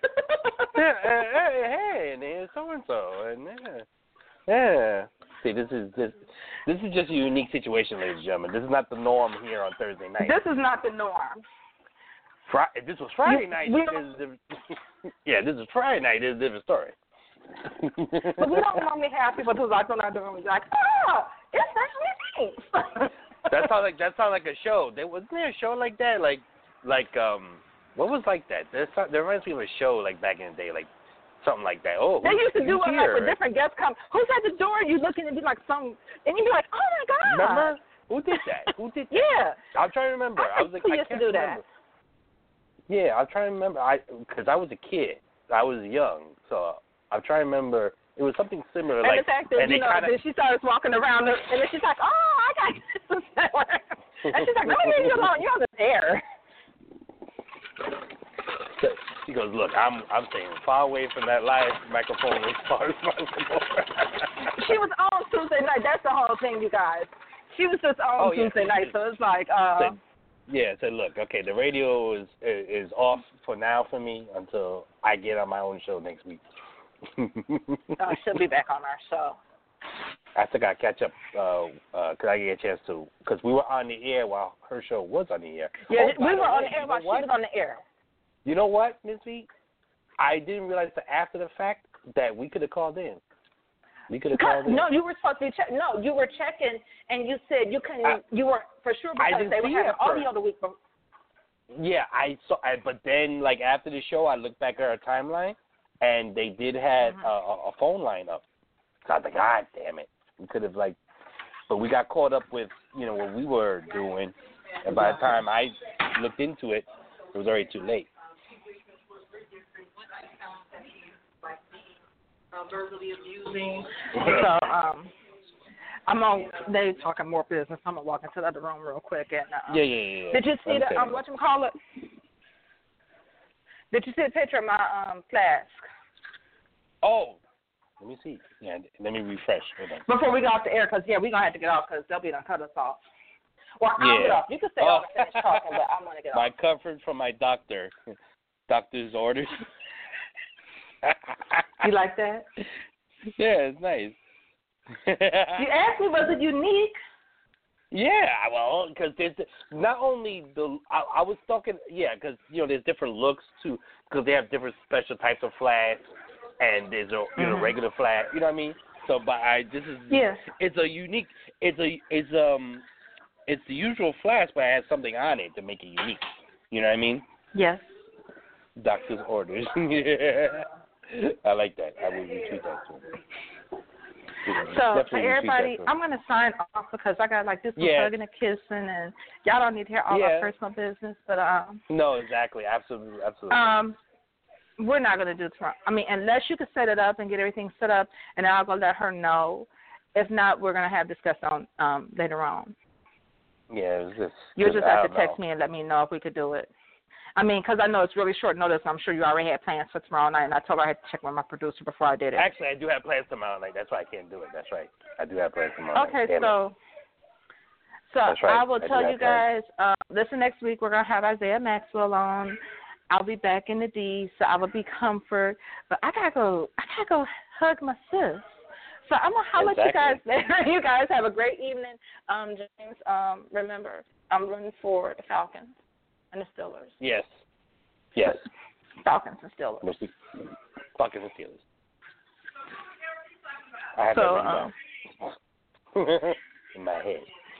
hey, and there's so-and-so. And yeah. See, this is just a unique situation, ladies and gentlemen. This is not the norm here on Thursday night. This is not the norm. If this was Friday night, yeah, this is Friday night. It's a different story. But we don't normally have people who like when I do it, like, oh, it's Naomi Banks. That sounds like a show. Wasn't there a show like that? Like what was like that? There reminds me of a show like back in the day, like something like that. Oh, they used to do it like with different guests come. Who's at the door? You looking and be like and you be like, oh my God. Remember? Who did that? Yeah. I'm trying to remember. I was like, I used can't to do remember. that. Yeah, I'm trying to remember. Because I was a kid. I was young, so I'm trying to remember. It was something similar. And like, the fact that, then she starts walking around, and then she's like, oh, I got this. And she's like, let me leave you alone. You're on the air. So she goes, look, I'm staying far away from that live microphone as far as possible. She was on Tuesday night. That's the whole thing, you guys. She was just on Tuesday night, so it's like, said, look, okay, the radio is off for now for me until I get on my own show next week. She'll be back on our show. I think I catch up because I get a chance to, because we were on the air while her show was on the air. Yeah, we were on the air while she was on the air. You know what, Ms. V? I didn't realize that after the fact that we could have called in. We could have called in. No, you were supposed to be checking. No, you were checking, and you said you couldn't. You weren't for sure because they were having audio the week before. Yeah, I saw. But then, like after the show, I looked back at our timeline, and they did have a phone line up. So I was like, God damn it, we could have but we got caught up with what we were doing, and by the time I looked into it, it was already too late. Verbally abusing. So I'm on. They talking more business. I'm gonna walk into the other room real quick. And yeah. Did you see the whatchamacallit? Did you see the picture of my flask? Oh, let me see. Yeah, let me refresh. Hold on. Before we go off the air, because we're gonna have to get off because they'll be done cut us off. Well, I'll get off. You can stay on and finish talking, but I'm gonna get off. My comfort from my doctor's orders. You like that? Yeah, it's nice. You asked me, was it unique? Yeah, well, because there's not only I was talking, because there's different looks too, because they have different special types of flasks, and there's a regular flask. You know what I mean? So, but it's a unique. It's the usual flask, but it has something on it to make it unique. You know what I mean? Yes. Doctor's orders. Yeah. I like that. I will retweet that too. So for everybody, I'm gonna sign off because I got do some hugging and kissing, and y'all don't need to hear all our personal business. But no, exactly, absolutely. We're not gonna do tomorrow. I mean, unless you can set it up and get everything set up, and I'll go let her know. If not, we're gonna have discussion on later on. Yeah, it's just. You'll just have to text me and let me know if we could do it. I mean, because I know it's really short notice. I'm sure you already had plans for tomorrow night, and I told her I had to check with my producer before I did it. Actually, I do have plans tomorrow night. That's why I can't do it. That's right. I do have plans tomorrow night. Okay, so right. I will tell you guys, listen, next week we're going to have Isaiah Maxwell on. I'll be back in the D, so I will be comfort. But I gotta go hug my sis. So I'm going to holler at you guys later. You guys have a great evening. James, remember, I'm rooting for the Falcons. and the Steelers. Yes. Yes. Falcons and Steelers. Mostly Falcons and Steelers. I have that written down in my head.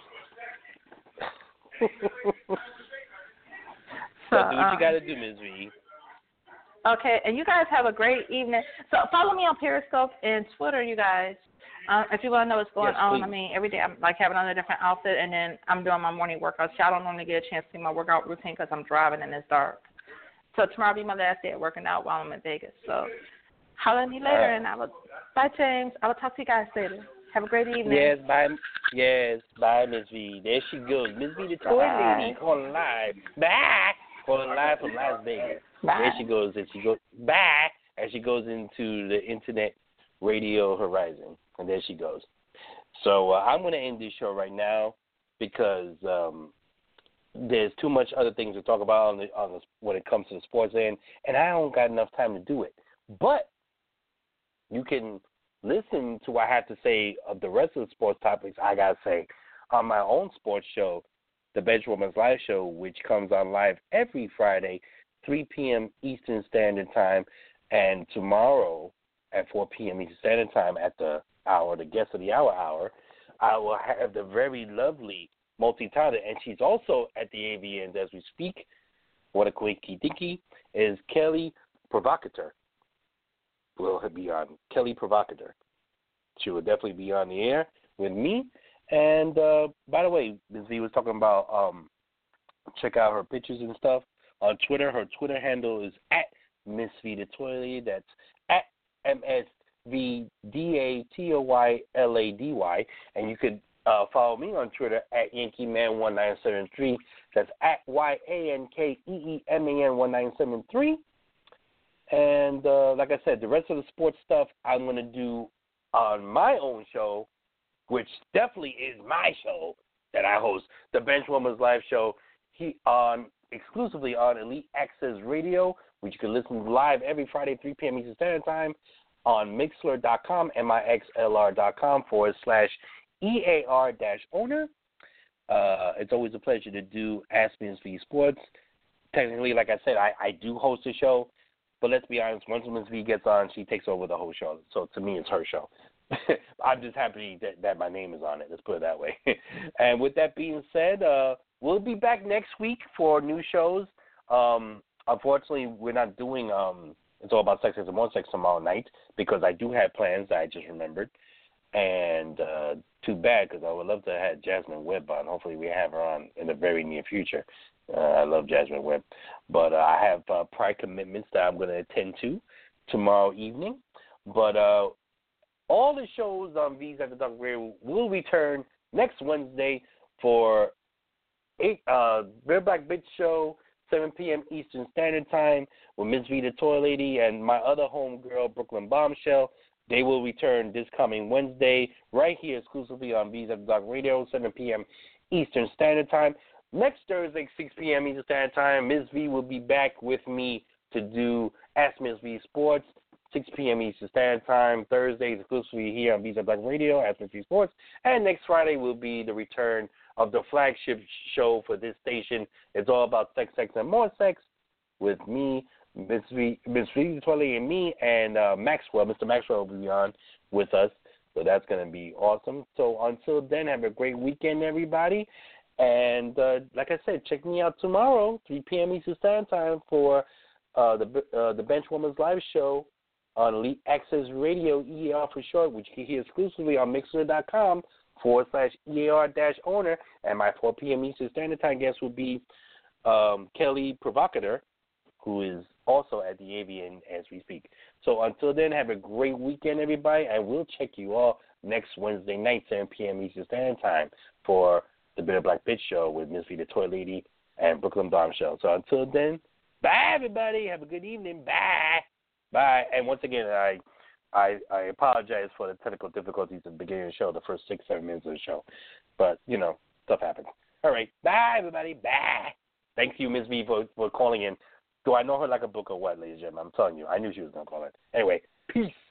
So do what you got to do, Ms. V. Okay, and you guys have a great evening. So follow me on Periscope and Twitter, you guys. If you want to know what's going on, please. I mean, every day I'm like having on a different outfit, and then I'm doing my morning workouts. Y'all don't normally get a chance to see my workout routine because I'm driving and it's dark. So tomorrow will be my last day of working out while I'm in Vegas. So holler at me later, and bye, James. I will talk to you guys later. Have a great evening. Yes, bye. Yes, bye, Ms. V. There she goes. Ms. V, the toy lady, calling live. Bye. Calling live from Las Vegas. Bye. There she goes. And she goes, bye, as she goes into the internet radio horizon. And there she goes. So I'm going to end this show right now because there's too much other things to talk about when it comes to the sports end, and I don't got enough time to do it. But you can listen to what I have to say of the rest of the sports topics I got to say on my own sports show, the Benchwoman's Live Show, which comes on live every Friday, 3 p.m. Eastern Standard Time, and tomorrow at 4 p.m. Eastern Standard Time at the hour, the Guest of the Hour, I will have the very lovely multi-talented, and she's also at the AVNs as we speak. What a quickie dinky is Kelly Provocateur. Will be on Kelly Provocateur. She will definitely be on the air with me. And by the way, Ms. V was talking about check out her pictures and stuff on Twitter. Her Twitter handle is at Miss V the Toylady. That's at MSVDATOYLADY. And you could follow me on Twitter at YankeeMan1973. That's at YANKEEMAN1973. And like I said, the rest of the sports stuff I'm going to do on my own show, which definitely is my show that I host, the Benchwoman's Live Show, exclusively on Elite Access Radio, which you can listen live every Friday, 3 p.m. Eastern Standard Time on Mixlr.com, MIXLR.com/EAR-owner. It's always a pleasure to do Ask Me V Sports. Technically, like I said, I do host the show, but let's be honest, once Ms. V gets on, she takes over the whole show. So to me, it's her show. I'm just happy that my name is on it. Let's put it that way. And with that being said, we'll be back next week for new shows. Unfortunately, we're not doing It's All About Sex, Sex, and More Sex tomorrow night because I do have plans that I just remembered. And too bad because I would love to have Jasmine Webb on. Hopefully we have her on in the very near future. I love Jasmine Webb. But I have prior commitments that I'm going to attend to tomorrow evening. But all the shows on V's After Dark Radio will return next Wednesday for Red Black Bitch Show, 7 p.m. Eastern Standard Time with Ms. V the Toy Lady and my other homegirl, Brooklyn Bombshell. They will return this coming Wednesday right here exclusively on V's After Dark Radio, 7 p.m. Eastern Standard Time. Next Thursday, 6 p.m. Eastern Standard Time, Ms. V will be back with me to do Ask Ms. V Sports, 6 p.m. Eastern Standard Time. Thursdays exclusively here on V's After Dark Radio, Ask Ms. V Sports. And next Friday will be the return of the flagship show for this station. It's All About Sex, Sex, and More Sex with me, Ms. V Twilly, and me, and Maxwell. Mr. Maxwell will be on with us, so that's going to be awesome. So until then, have a great weekend, everybody. And like I said, check me out tomorrow, 3 p.m. Eastern Standard Time for the Benchwoman's Live Show on Elite Access Radio, EAR for short, which you can hear exclusively on Mixlr.com/EAR-owner. And my 4 p.m. Eastern Standard Time guest will be Kelly Provocateur, who is also at the AVN as we speak. So until then, have a great weekend, everybody, and we'll check you all next Wednesday night, 7 p.m. Eastern Standard Time for the Bitter Black Bitch Show with Ms. V the Toy Lady and Brooklyn Bombshell. So until then, bye, everybody. Have a good evening. Bye. Bye. And once again, I apologize for the technical difficulties at the beginning of the show, the first 6-7 minutes of the show. But, stuff happens. All right. Bye, everybody. Bye. Thank you, Ms. V, for calling in. Do I know her like a book or what, ladies and gentlemen? I'm telling you. I knew she was going to call in. Anyway, peace.